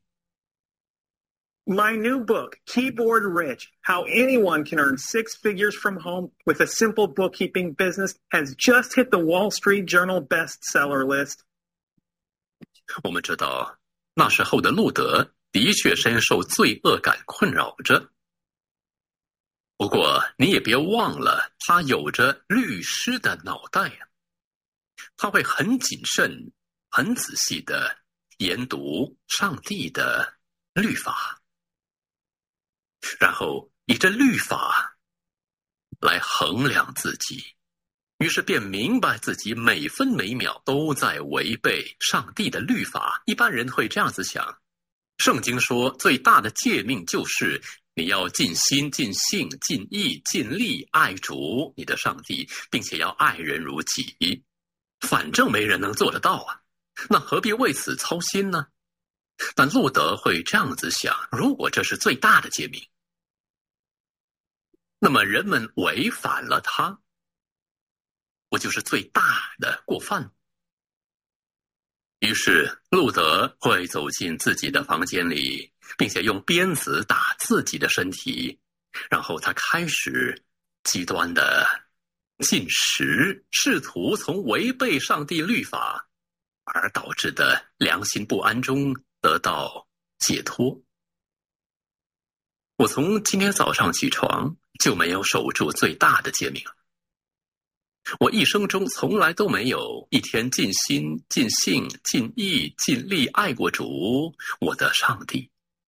My new book, Keyboard Rich, How Anyone Can Earn Six Figures from Home with a Simple Bookkeeping Business, has just hit the Wall Street Journal bestseller list. 我们知道那时候的路德的确深受罪恶感困扰着，不过你也别忘了，他有着律师的脑袋啊，他会很谨慎、很仔细地研读上帝的律法，然后以这律法来衡量自己，于是便明白自己每分每秒都在违背上帝的律法。一般人会这样子想，圣经说最大的诫命就是你要尽心、尽性、尽意、尽力爱主你的上帝，并且要爱人如己。反正没人能做得到啊，那何必为此操心呢？但路德会这样子想，如果这是最大的诫命，那么人们违反了它，不就是最大的过犯？于是路德会走进自己的房间里，并且用鞭子打自己的身体，然后他开始极端的进食，试图从违背上帝律法而导致的良心不安中得到解脱。我从今天早上起床就没有守住最大的诫命。我一生中从来都没有一天尽心、尽性、尽意、尽力爱过主，我的上帝。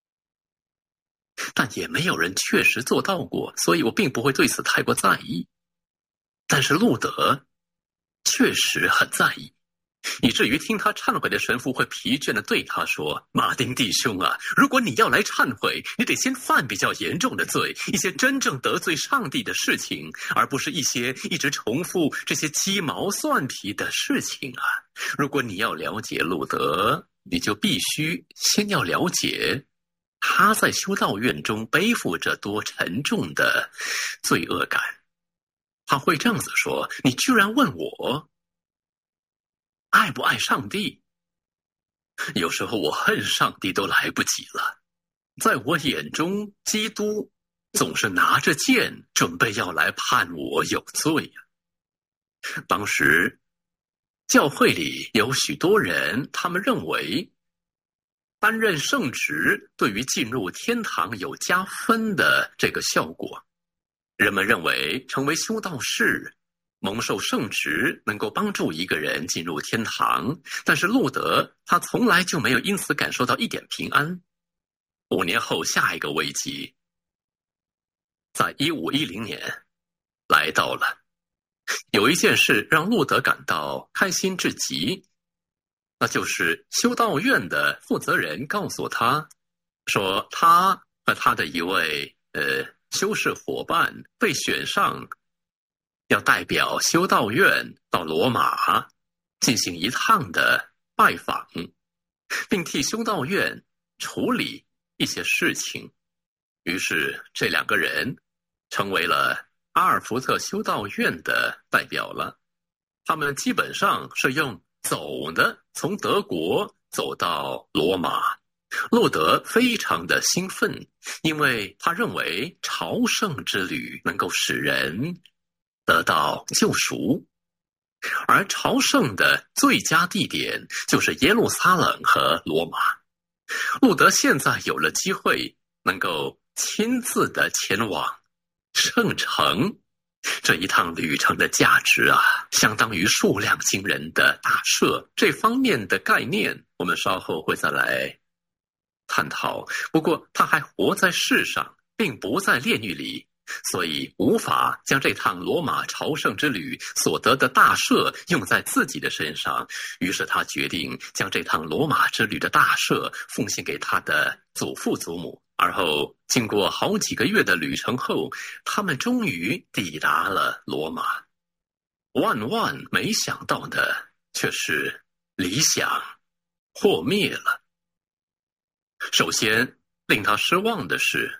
但也没有人确实做到过，所以我并不会对此太过在意。但是路德确实很在意，以至于听他忏悔的神父会疲倦地对他说：马丁弟兄啊，如果你要来忏悔，你得先犯比较严重的罪，一些真正得罪上帝的事情，而不是一些一直重复这些鸡毛蒜皮的事情啊。如果你要了解路德，你就必须先要了解他在修道院中背负着多沉重的罪恶感。他会这样子说：你居然问我爱不爱上帝？有时候我恨上帝都来不及了。在我眼中，基督总是拿着剑准备要来判我有罪呀。当时教会里有许多人，他们认为担任圣职对于进入天堂有加分的这个效果。人们认为成为修道士蒙受圣职能够帮助一个人进入天堂，但是路德他从来就没有因此感受到一点平安。五年后，下一个危机在一五一零年来到了。有一件事让路德感到开心至极，那就是修道院的负责人告诉他说，他和他的一位呃修士伙伴被选上，要代表修道院到罗马进行一趟的拜访，并替修道院处理一些事情。于是这两个人成为了阿尔福特修道院的代表了。他们基本上是用走的从德国走到罗马。路德非常的兴奋，因为他认为朝圣之旅能够使人得到救赎，而朝圣的最佳地点就是耶路撒冷和罗马。路德现在有了机会能够亲自的前往圣城，这一趟旅程的价值啊，相当于数量惊人的大赦。这方面的概念我们稍后会再来探讨。不过他还活在世上，并不在炼狱里，所以无法将这趟罗马朝圣之旅所得的大赦用在自己的身上。于是他决定将这趟罗马之旅的大赦奉献给他的祖父祖母。而后经过好几个月的旅程后，他们终于抵达了罗马。万万没想到的却是理想破灭了。首先令他失望的是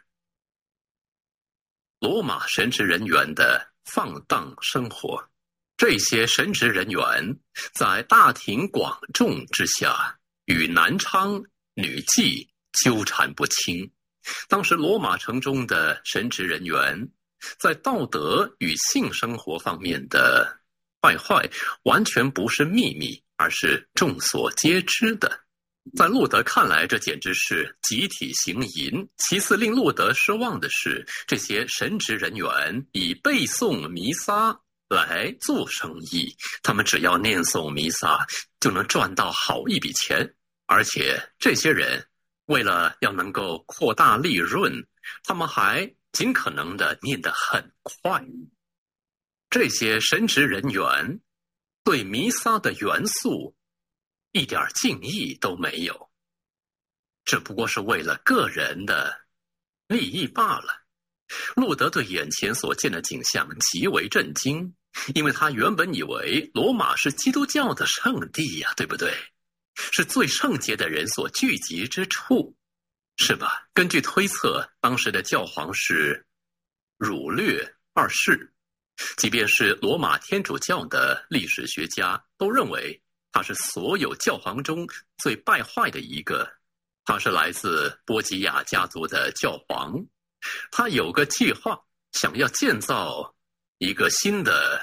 罗马神职人员的放荡生活。这些神职人员在大庭广众之下与男娼女妓纠缠不清。当时罗马城中的神职人员在道德与性生活方面的败坏完全不是秘密，而是众所皆知的。在路德看来，这简直是集体行淫。其次令路德失望的是，这些神职人员以背诵弥撒来做生意，他们只要念诵弥撒就能赚到好一笔钱，而且这些人为了要能够扩大利润，他们还尽可能的念得很快。这些神职人员对弥撒的元素一点敬意都没有，只不过是为了个人的利益罢了。路德对眼前所见的景象极为震惊，因为他原本以为罗马是基督教的圣地呀，对不对？是最圣洁的人所聚集之处，是吧？根据推测，当时的教皇是儒略二世，即便是罗马天主教的历史学家都认为他是所有教皇中最败坏的一个。他是来自波吉亚家族的教皇，他有个计划，想要建造一个新的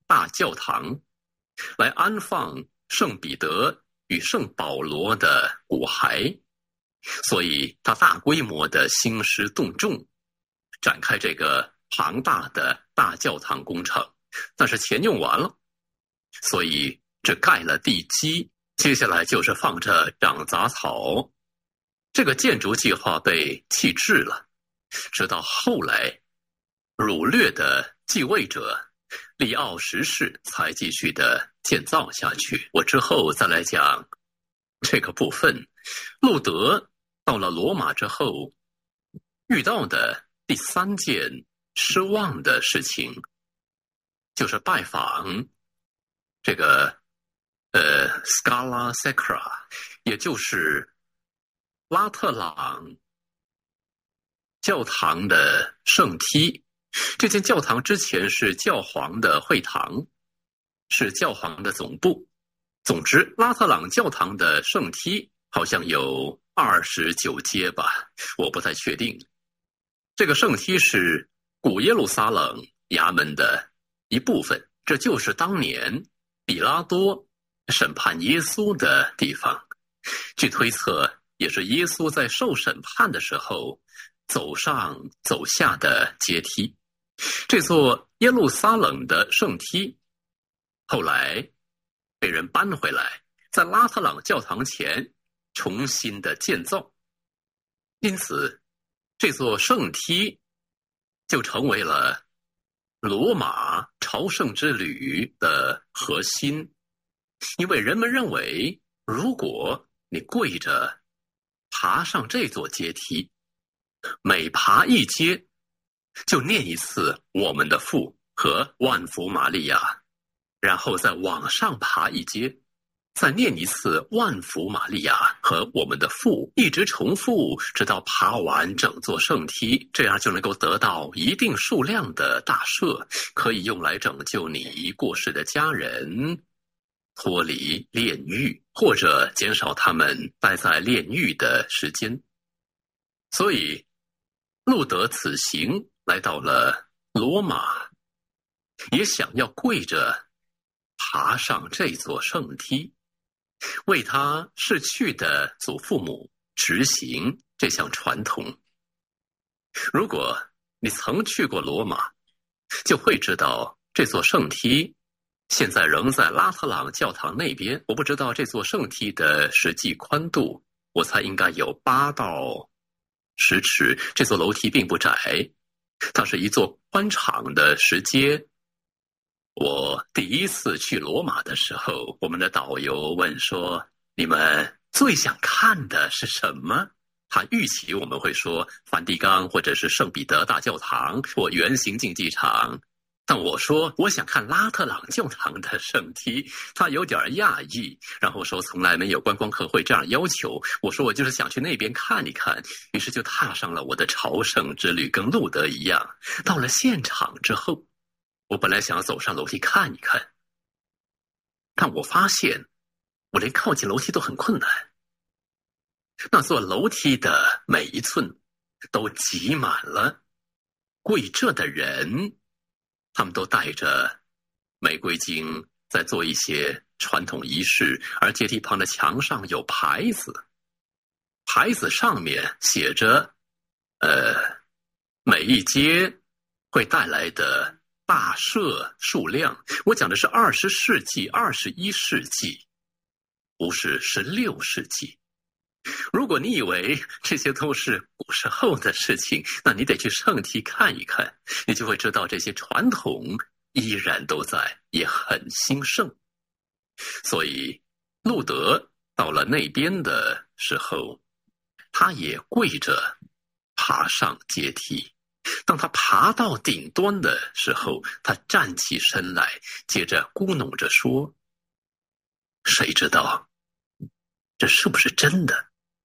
大教堂，来安放圣彼得与圣保罗的骨骸，所以他大规模的兴师动众，展开这个庞大的大教堂工程。但是钱用完了，所以只盖了地基，接下来就是放着长杂草。这个建筑计划被弃置了，直到后来掳掠的继位者利奥十世才继续的建造下去。我之后再来讲这个部分。路德到了罗马之后遇到的第三件失望的事情，就是拜访这个呃 Scala Sacra， 也就是拉特朗教堂的圣梯。这间教堂之前是教皇的会堂，是教皇的总部。总之，拉特朗教堂的圣梯好像有二十九阶吧，我不太确定。这个圣梯是古耶路撒冷衙门的一部分，这就是当年比拉多审判耶稣的地方。据推测，也是耶稣在受审判的时候走上走下的阶梯。这座耶路撒冷的圣梯后来被人搬回来，在拉特朗教堂前重新的建造，因此这座圣梯就成为了罗马朝圣之旅的核心。因为人们认为，如果你跪着爬上这座阶梯，每爬一阶就念一次我们的父和万福玛利亚，然后再往上爬一阶，再念一次万福玛利亚和我们的父，一直重复直到爬完整座圣梯，这样就能够得到一定数量的大赦，可以用来拯救你过世的家人脱离炼狱，或者减少他们待在炼狱的时间。所以路德此行来到了罗马，也想要跪着爬上这座圣梯，为他逝去的祖父母执行这项传统。如果你曾去过罗马，就会知道这座圣梯现在仍在拉特朗教堂那边。我不知道这座圣梯的实际宽度，我猜应该有八到十尺。这座楼梯并不窄，它是一座宽敞的石阶。我第一次去罗马的时候，我们的导游问说，你们最想看的是什么？他预期我们会说梵蒂冈或者是圣彼得大教堂或圆形竞技场，但我说我想看拉特朗教堂的圣梯，他有点讶异，然后说从来没有观光客会这样要求。我说我就是想去那边看一看，于是就踏上了我的朝圣之旅，跟路德一样。到了现场之后，我本来想要走上楼梯看一看，但我发现我连靠近楼梯都很困难。那座楼梯的每一寸都挤满了跪着的人，他们都带着玫瑰金在做一些传统仪式，而阶梯旁的墙上有牌子，牌子上面写着呃，每一阶会带来的大赦数量。我讲的是二十世纪、二十一世纪，不是十六世纪。如果你以为这些都是古时候的事情，那你得去圣梯看一看，你就会知道这些传统依然都在，也很兴盛。所以路德到了那边的时候，他也跪着爬上阶梯。当他爬到顶端的时候，他站起身来，接着咕哝着说，谁知道这是不是真的？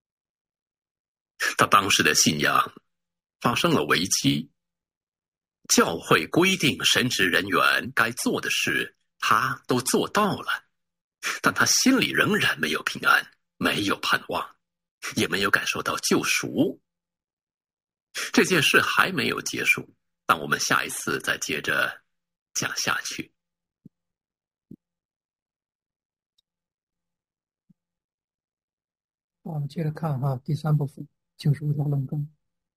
他当时的信仰发生了危机，教会规定神职人员该做的事他都做到了，但他心里仍然没有平安，没有盼望，也没有感受到救赎。这件事还没有结束，但我们下一次再接着讲下去。 我们接着看哈，第三部分九十五条论证。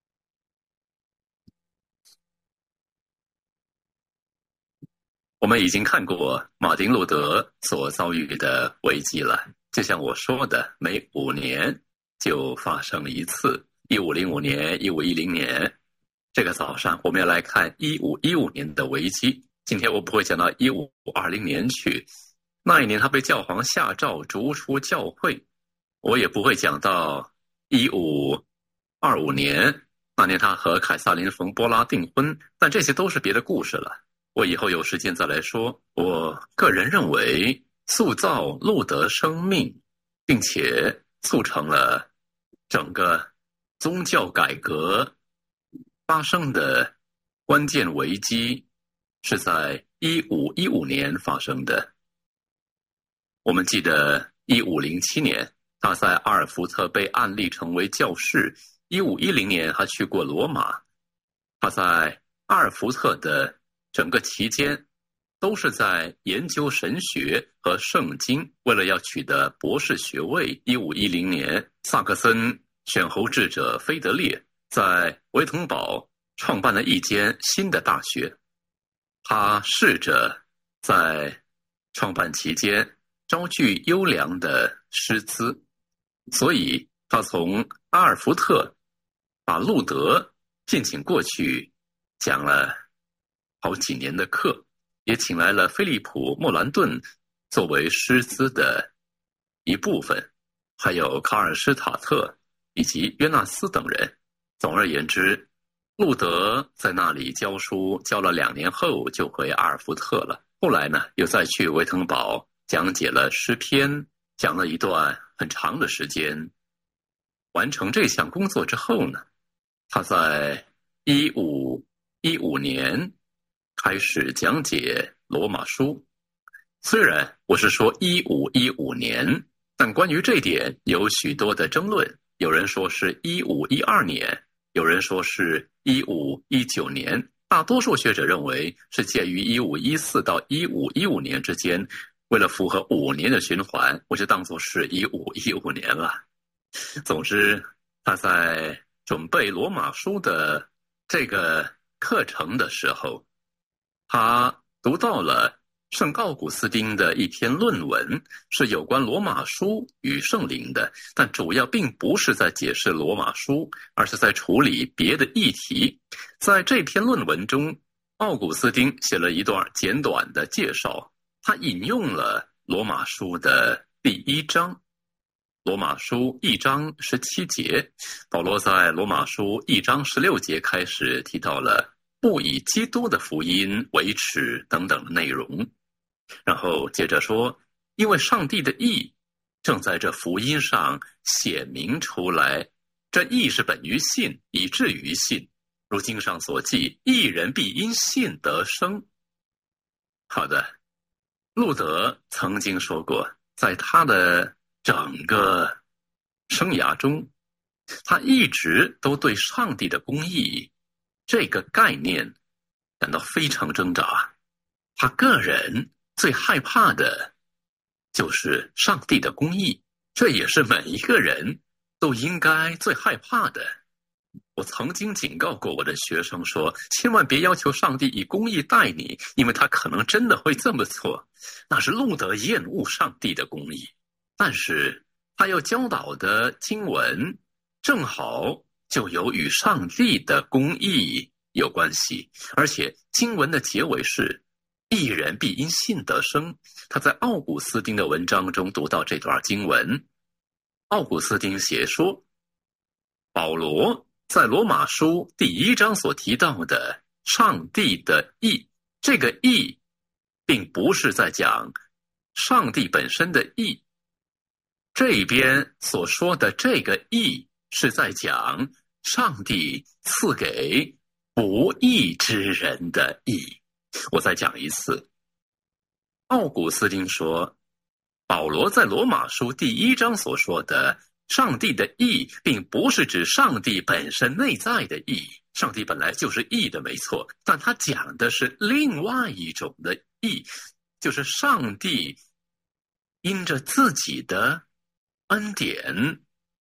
我们已经看过马丁路德所遭遇的危机了，就像我说的，每五年就发生一次，一五零五年、一五一零年。这个早上我们要来看一五一五年的危机。今天我不会讲到一五二零年去，那一年他被教皇下诏逐出教会。我也不会讲到一五二五年，那年他和凯撒琳·冯·波拉订婚，但这些都是别的故事了。我以后有时间再来说。我个人认为，塑造路德生命，并且促成了整个宗教改革发生的关键危机，是在一五一五年发生的。我们记得一五零七年，他在阿尔福特被案例成为教士。一五一零年，他去过罗马。他在阿尔福特的整个期间都是在研究神学和圣经，为了要取得博士学位。一五一零年，萨克森选侯智者菲德烈在维滕堡创办了一间新的大学。他试着在创办期间招聚优良的师资，所以他从阿尔福特把路德聘请过去，讲了好几年的课，也请来了菲利普·莫兰顿作为师资的一部分，还有卡尔施塔特以及约纳斯等人。总而言之，路德在那里教书，教了两年后就回阿尔福特了。后来呢，又再去维滕堡讲解了诗篇，讲了一段很长的时间。完成这项工作之后呢，他在一五一五年开始讲解罗马书。虽然我是说一五一五年，但关于这点有许多的争论。有人说是一五一二年，有人说是一五一九年，大多数学者认为是介于一五一四到一五一五年之间。为了符合五年的循环，我就当作是一五一五年了。总之，他在准备罗马书的这个课程的时候，他读到了圣奥古斯丁的一篇论文，是有关罗马书与圣灵的，但主要并不是在解释罗马书，而是在处理别的议题。在这篇论文中，奥古斯丁写了一段简短的介绍，他引用了罗马书的第一章。罗马书一章十七节，保罗在罗马书一章十六节开始提到了不以基督的福音为耻等等的内容，然后接着说，因为上帝的义正在这福音上显明出来，这义是本于信，以至于信。如经上所记，义人必因信得生。好的，路德曾经说过，在他的整个生涯中，他一直都对上帝的公义这个概念感到非常挣扎。他个人最害怕的就是上帝的公义，这也是每一个人都应该最害怕的。我曾经警告过我的学生说，千万别要求上帝以公义待你，因为他可能真的会这么做。那是路德厌恶上帝的公义，但是他要教导的经文正好就有与上帝的公义有关系，而且经文的结尾是义人必因信得生。他在奥古斯丁的文章中读到这段经文，奥古斯丁写说，保罗在罗马书第一章所提到的上帝的义，这个义并不是在讲上帝本身的义，这边所说的这个义是在讲上帝赐给不义之人的义。我再讲一次，奥古斯丁说，保罗在罗马书第一章所说的上帝的义，并不是指上帝本身内在的义，上帝本来就是义的没错，但他讲的是另外一种的义，就是上帝因着自己的恩典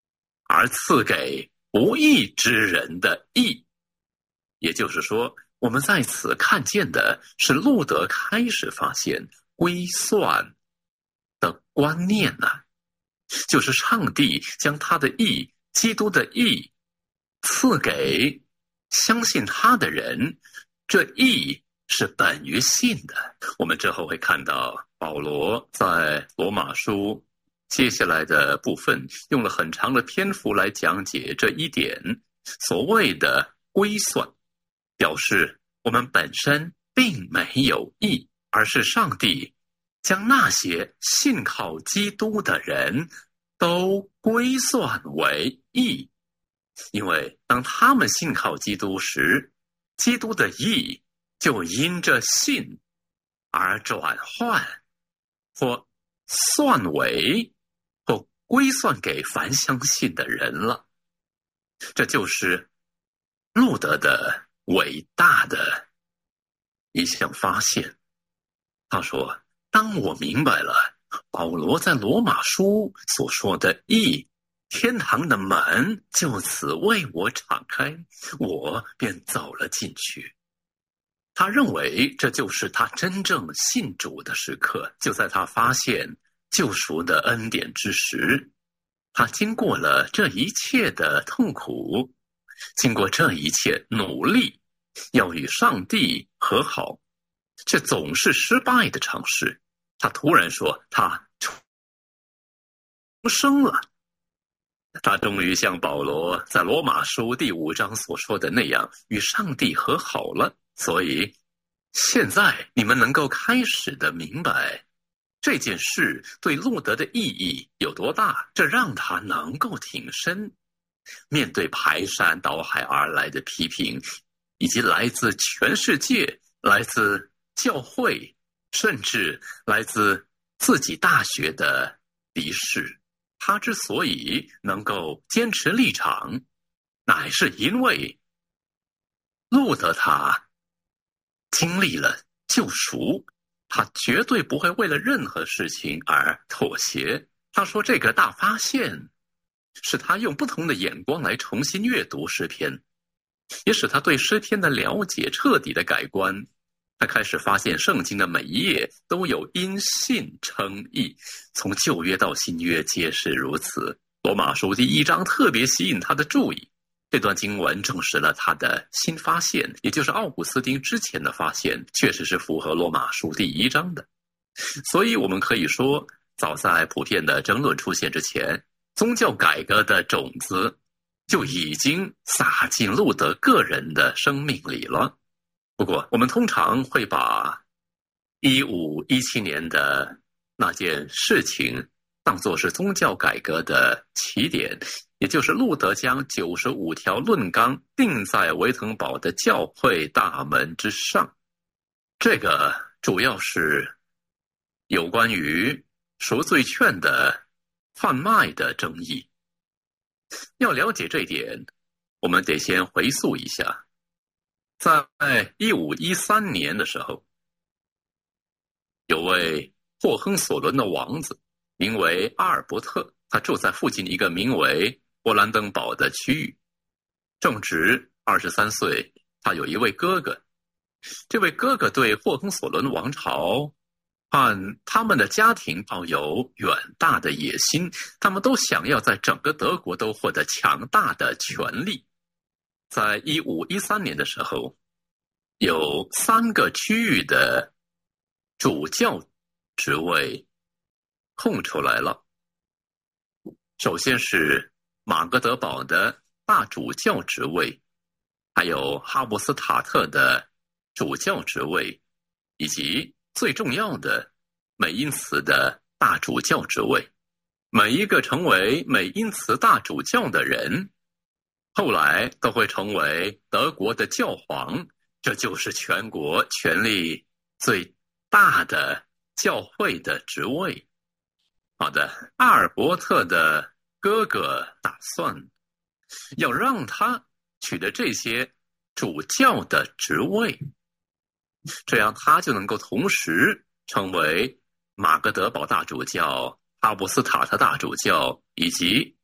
而赐给不义之人的义。也就是说，我们在此看见的是路德开始发现归算的观念呢、啊，就是上帝将他的义，基督的义赐给相信他的人，这义是本于信的。我们之后会看到保罗在罗马书接下来的部分用了很长的篇幅来讲解这一点。所谓的归算，表示我们本身并没有义，而是上帝将那些信靠基督的人都归算为义。因为当他们信靠基督时，基督的义就因着信而转换或算为或归算给凡相信的人了。这就是路德的伟大的一项发现。他说，当我明白了保罗在罗马书所说的义，天堂的门就此为我敞开，我便走了进去。他认为这就是他真正信主的时刻。就在他发现救赎的恩典之时，他经过了这一切的痛苦，经过这一切努力要与上帝和好，却总是失败的尝试。他突然说他重生了。他终于像保罗在罗马书第五章所说的那样与上帝和好了。所以现在你们能够开始的明白这件事对路德的意义有多大，这让他能够挺身面对排山倒海而来的批评，以及来自全世界，来自教会，甚至来自自己大学的敌视。他之所以能够坚持立场，乃是因为路德他经历了救赎，他绝对不会为了任何事情而妥协。他说这个大发现使他用不同的眼光来重新阅读诗篇，也使他对诗篇的了解彻底的改观。他开始发现圣经的每一页都有因信称义，从旧约到新约皆是如此。罗马书第一章特别吸引他的注意，这段经文证实了他的新发现，也就是奥古斯丁之前的发现确实是符合罗马书第一章的。所以我们可以说，早在普遍的争论出现之前，宗教改革的种子就已经撒进路德个人的生命里了。不过我们通常会把一五一七年的那件事情当作是宗教改革的起点，也就是路德将九十五条论纲定在维滕堡的教会大门之上。这个主要是有关于赎罪券的贩卖的争议。要了解这一点，我们得先回溯一下，在一五一三年的时候，有位霍亨索伦的王子名为阿尔伯特，他住在附近一个名为勃兰登堡的区域。正值二十三岁，他有一位哥哥。这位哥哥对霍亨索伦王朝和他们的家庭抱有远大的野心，他们都想要在整个德国都获得强大的权力。在一五一三年的时候，有三个区域的主教职位空出来了。首先是马格德堡的大主教职位，还有哈布斯塔特的主教职位，以及最重要的美因茨的大主教职位。每一个成为美因茨大主教的人，后来都会成为德国的教皇，这就是全国权力最大的教会的职位。好的，阿尔伯特的哥哥打算要让他取得这些主教的职位，这样他就能够同时成为马格德堡大主教、哈布斯塔特大主教以及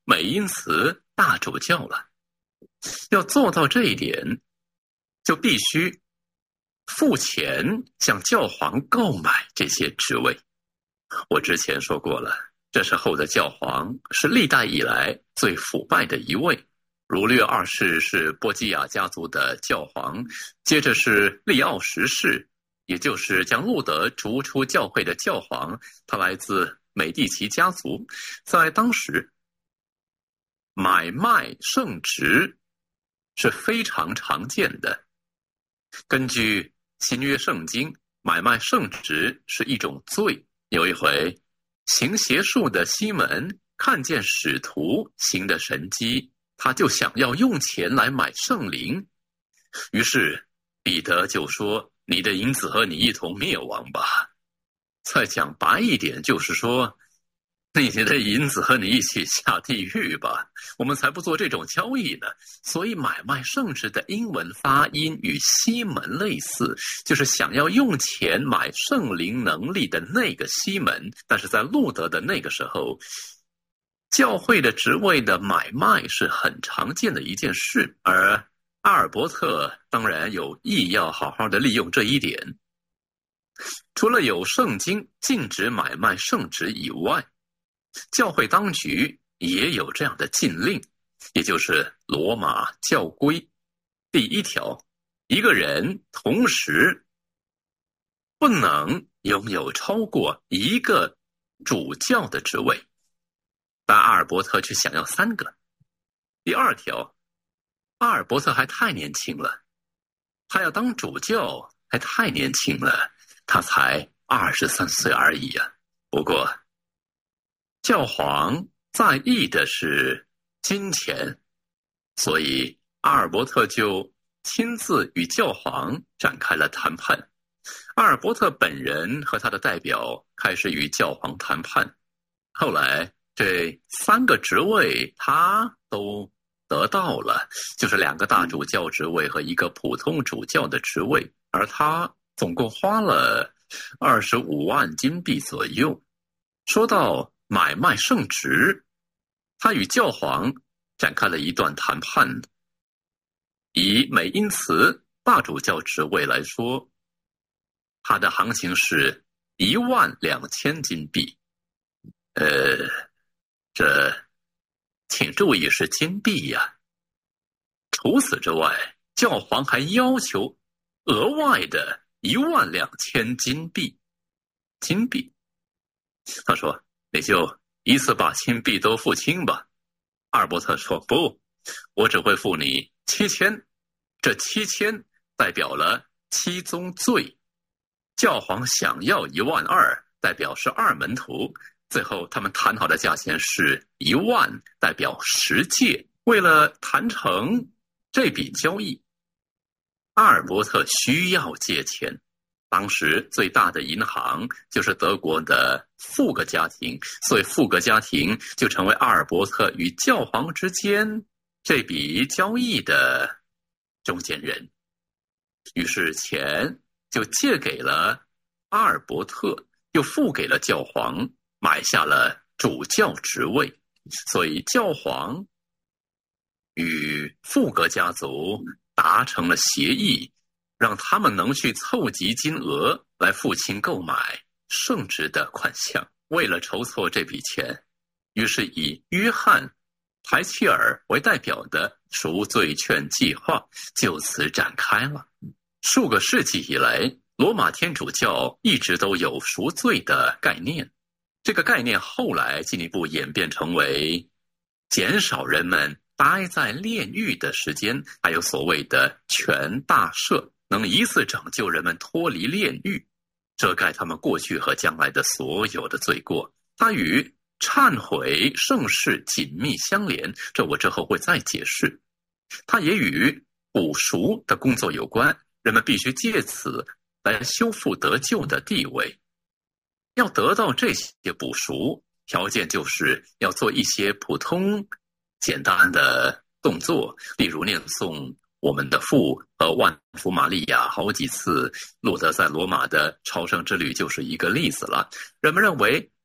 美因茨大主教了。要做到这一点，就必须付钱向教皇购买这些职位。我之前说过了，这时候的教皇是历代以来最腐败的一位。儒略二世是波基亚家族的教皇，接着是利奥十世，也就是将路德逐出教会的教皇，他来自美第奇家族。在当时，买卖圣职是非常常见的。根据新约圣经，买卖圣职是一种罪。有一回，行邪术的西门看见使徒行的神迹，他就想要用钱来买圣灵。于是彼得就说，你的银子和你一同灭亡吧。再讲白一点，就是说你的银子和你一起下地狱吧，我们才不做这种交易呢。所以买卖圣职的英文发音与西门类似，就是想要用钱买圣灵能力的那个西门。但是在路德的那个时候，教会的职位的买卖是很常见的一件事，而阿尔伯特当然有意要好好的利用这一点。除了有圣经禁止买卖圣职以外，教会当局也有这样的禁令，也就是罗马教规第一条，一个人同时不能拥有超过一个主教的职位，但阿尔伯特却想要三个。第二条，阿尔伯特还太年轻了，他要当主教还太年轻了，他才二十三岁而已啊。不过教皇在意的是金钱，所以阿尔伯特就亲自与教皇展开了谈判。阿尔伯特本人和他的代表开始与教皇谈判，后来这三个职位他都得到了，就是两个大主教职位和一个普通主教的职位，而他总共花了二十五万金币左右。说到买卖圣职，他与教皇展开了一段谈判。以美因茨大主教职位来说，他的行情是一万两千金币。呃，这请注意是金币呀。除此之外，教皇还要求额外的一万两千金币。金币，他说你就一次把金币都付清吧。阿尔伯特说不，我只会付你七千，这七千代表了七宗罪。教皇想要一万二，代表是二门徒。最后他们谈好的价钱是一万，代表十诫。为了谈成这笔交易，阿尔伯特需要借钱。当时最大的银行就是德国的富格家庭，所以富格家庭就成为阿尔伯特与教皇之间这笔交易的中间人。于是钱就借给了阿尔伯特，又付给了教皇，买下了主教职位。所以教皇与富格家族达成了协议，让他们能去凑集金额来付清购买圣职的款项。为了筹措这笔钱，于是以约翰·台契尔为代表的赎罪券计划就此展开了。数个世纪以来，罗马天主教一直都有赎罪的概念，这个概念后来进一步演变成为减少人们待在炼狱的时间，还有所谓的全大赦，能一次拯救人们脱离炼狱，遮盖他们过去和将来的所有的罪过。它与忏悔圣事紧密相连，这我之后会再解释。它也与补赎的工作有关，人们必须借此来修复得救的地位。要得到这些补赎，条件就是要做一些普通简单的动作，例如念诵我们的父和万福玛利亚好几次。路德在罗马的朝圣之旅就是一个例子了。人们认为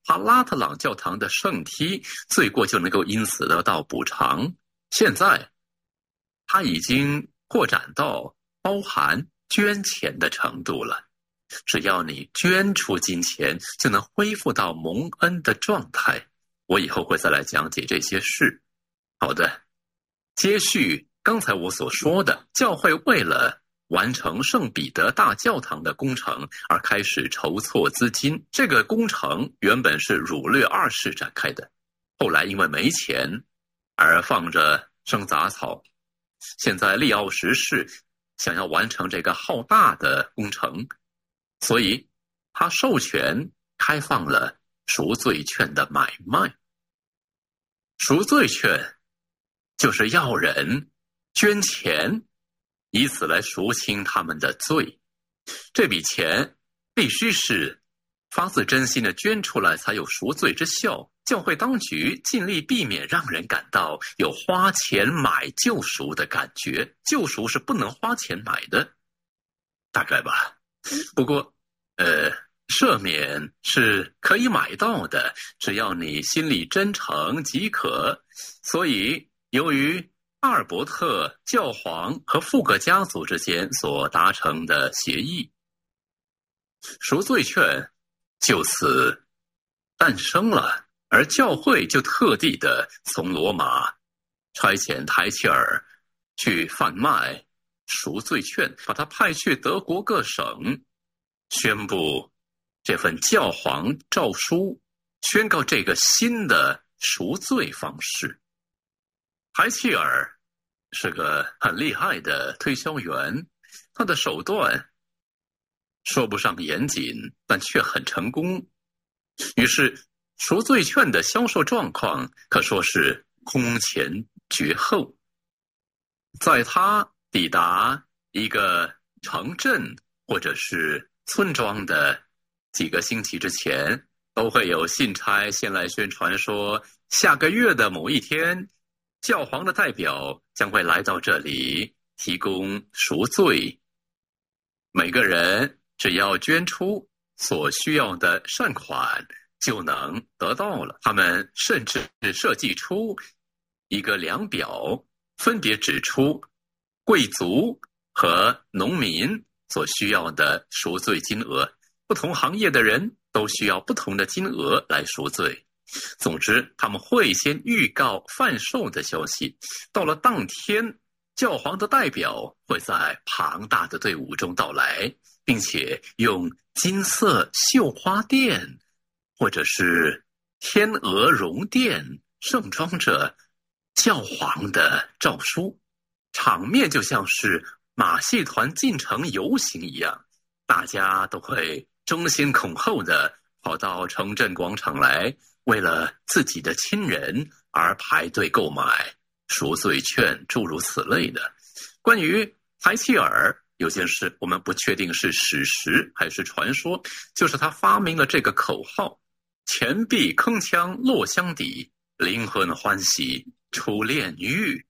帕拉特朗教堂的圣梯罪过就能够因此得到补偿。现在它已经扩展到包含捐钱的程度了，只要你捐出金钱，就能恢复到蒙恩的状态。我以后会再来讲解这些事。好的，接续刚才我所说的，教会为了完成圣彼得大教堂的工程而开始筹措资金。这个工程原本是儒略二世展开的，后来因为没钱而放着生杂草。现在利奥十世想要完成这个浩大的工程，所以他授权开放了赎罪券的买卖。赎罪券就是要人捐钱，以此来赎清他们的罪。这笔钱必须是发自真心的捐出来，才有赎罪之效。教会当局尽力避免让人感到有花钱买救赎的感觉，救赎是不能花钱买的，大概吧。不过呃，赦免是可以买到的，只要你心里真诚即可。所以由于阿尔伯特教皇和富格家族之间所达成的协议，赎罪券就此诞生了。而教会就特地的从罗马差遣台契尔去贩卖赎罪券，把他派去德国各省，宣布这份教皇诏书，宣告这个新的赎罪方式。台契尔是个很厉害的推销员，他的手段说不上严谨，但却很成功。于是赎罪券的销售状况可说是空前绝后。在他抵达一个城镇或者是村庄的几个星期之前，都会有信差先来宣传说，下个月的某一天，教皇的代表将会来到这里提供赎罪。每个人只要捐出所需要的善款就能得到了。他们甚至设计出一个量表，分别指出贵族和农民所需要的赎罪金额，不同行业的人都需要不同的金额来赎罪。总之，他们会先预告贩售的消息，到了当天，教皇的代表会在庞大的队伍中到来，并且用金色绣花钿或者是天鹅绒钿盛装着教皇的诏书，场面就像是马戏团进城游行一样，大家都会争先恐后的跑到城镇广场来，为了自己的亲人而排队购买赎罪券，诸如此类的。关于台契尔有件事，我们不确定是史实还是传说，就是他发明了这个口号：钱币铿锵落箱底，灵魂欢喜初恋遇。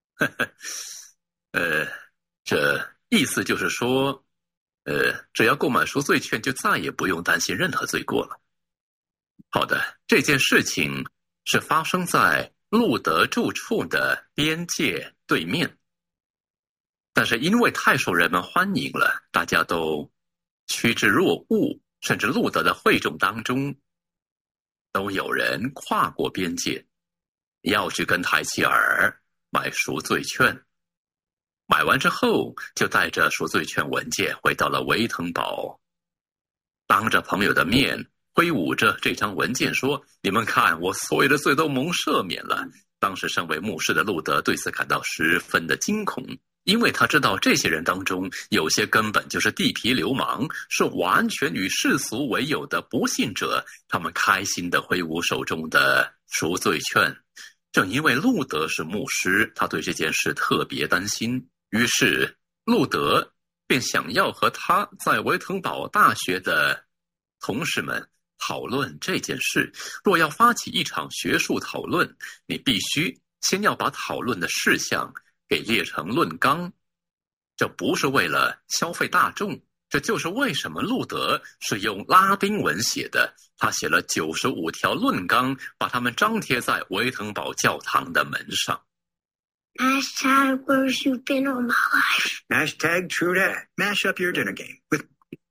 呃，这意思就是说，呃，只要购买赎罪券，就再也不用担心任何罪过了。好的，这件事情是发生在路德住处的边界对面，但是因为太受人们欢迎了，大家都趋之若鹜，甚至路德的会众当中都有人跨过边界，要去跟台契尔买赎罪券。买完之后，就带着赎罪券文件回到了维滕堡，当着朋友的面挥舞着这张文件说：“你们看，我所有的罪都蒙赦免了。”当时身为牧师的路德对此感到十分的惊恐，因为他知道这些人当中有些根本就是地痞流氓，是完全与世俗为友的不信者，他们开心地挥舞手中的赎罪券。正因为路德是牧师，他对这件事特别担心，于是路德便想要和他在维滕堡大学的同事们讨论这件事。若要发起一场学术讨论，你必须先要把讨论的事项给列成论纲。这不是为了消费大众， 这就是为什么路德是用拉丁文写的，他写了九十五条论纲，把它们张贴在维滕堡教堂的门上。 Hashtag worst you've been all my life. Hashtag true dat. Mash up your dinner game with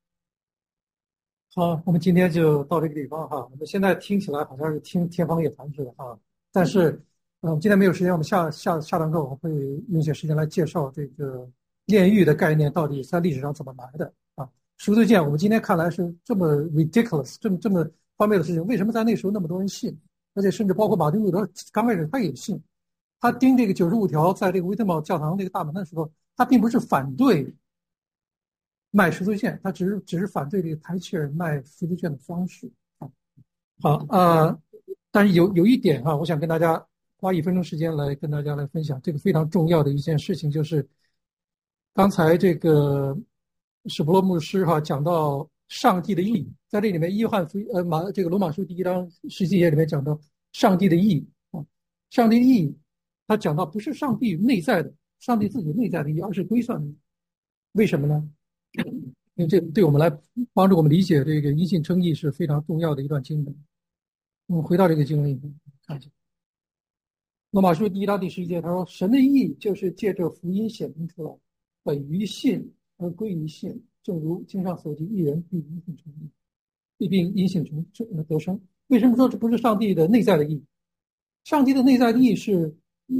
好，我们今天就到这个地方哈。我们现在听起来好像是听天方夜谭似的啊，但是，呃，我们今天没有时间，我们下下下堂课我会用一些时间来介绍这个炼狱的概念到底在历史上怎么来的啊。赎罪券我们今天看来是这么 ridiculous， 这么这么荒谬的事情，为什么在那时候那么多人信？而且甚至包括马丁路德刚开始他也信，他钉这个九十五条在这个维特堡教堂这个大门的时候，他并不是反对卖赎罪券，他只是只是反对这个台契尔卖赎罪券的方式啊。好，呃，但是有有一点啊，我想跟大家花一分钟时间来跟大家来分享这个非常重要的一件事情，就是刚才这个史伯罗牧师哈、啊、讲到上帝的义，在这里面约翰福音呃马这个罗马书第一章十七节里面讲到上帝的义啊，上帝的义，他讲到不是上帝内在的，上帝自己内在的义，而是归算的义。为什么呢？因为这对我们来帮助我们理解这个因信称义是非常重要的一段经文。我们回到这个经文里面看一下，罗马书第一章第十一节，他说：“神的义就是借着福音显明出来，本于信而归于信，正如经上所记，义人必因信称义，必并因信成得生。”为什么说这不是上帝的内在的义？上帝的内在的义是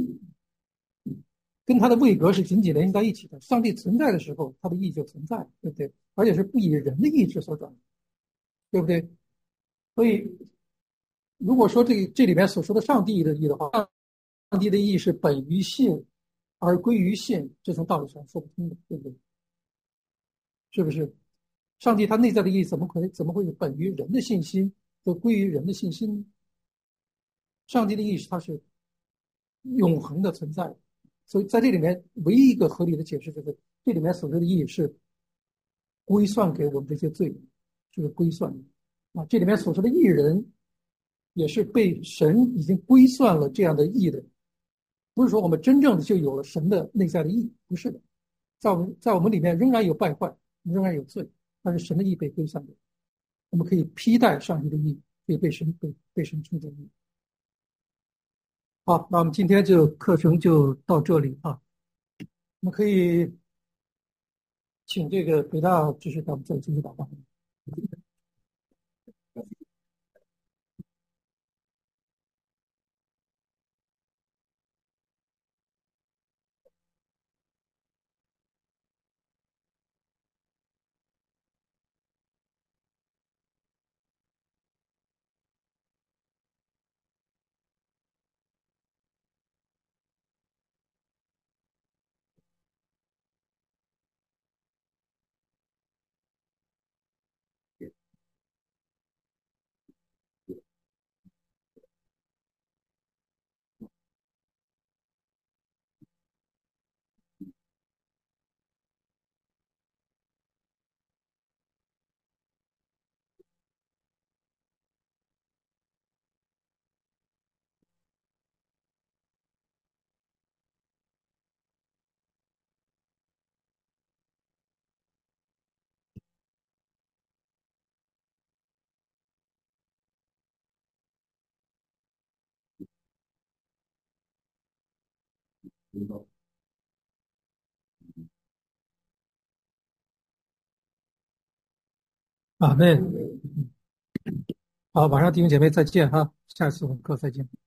跟他的位格是紧紧联系在一起的。上帝存在的时候，他的义就存在，对不对？而且是不以人的意志所转，对不对？所以，如果说这这里面所说的上帝的义的话，上帝的义是本于信而归于信，这从道理上说不通的，对不对？是不是？上帝他内在的义怎么可能怎么会本于人的信心和归于人的信心呢？上帝的义是它是永恒的存在，所以在这里面唯一一个合理的解释就是这里面所说的义是归算给我们这些罪，这个归算啊，这里面所说的义人也是被神已经归算了这样的义的，不是说我们真正的就有了神的内在的义，不是的，在我们在我们里面仍然有败坏，仍然有罪，但是神的义被归算给我们，可以披戴上帝的义，可以被神被被神称作义。好，那我们今天就课程就到这里啊。我们可以请这个北大执事长再继续祷告。阿们。好，晚上弟兄姐妹再见哈，下次我们课再见。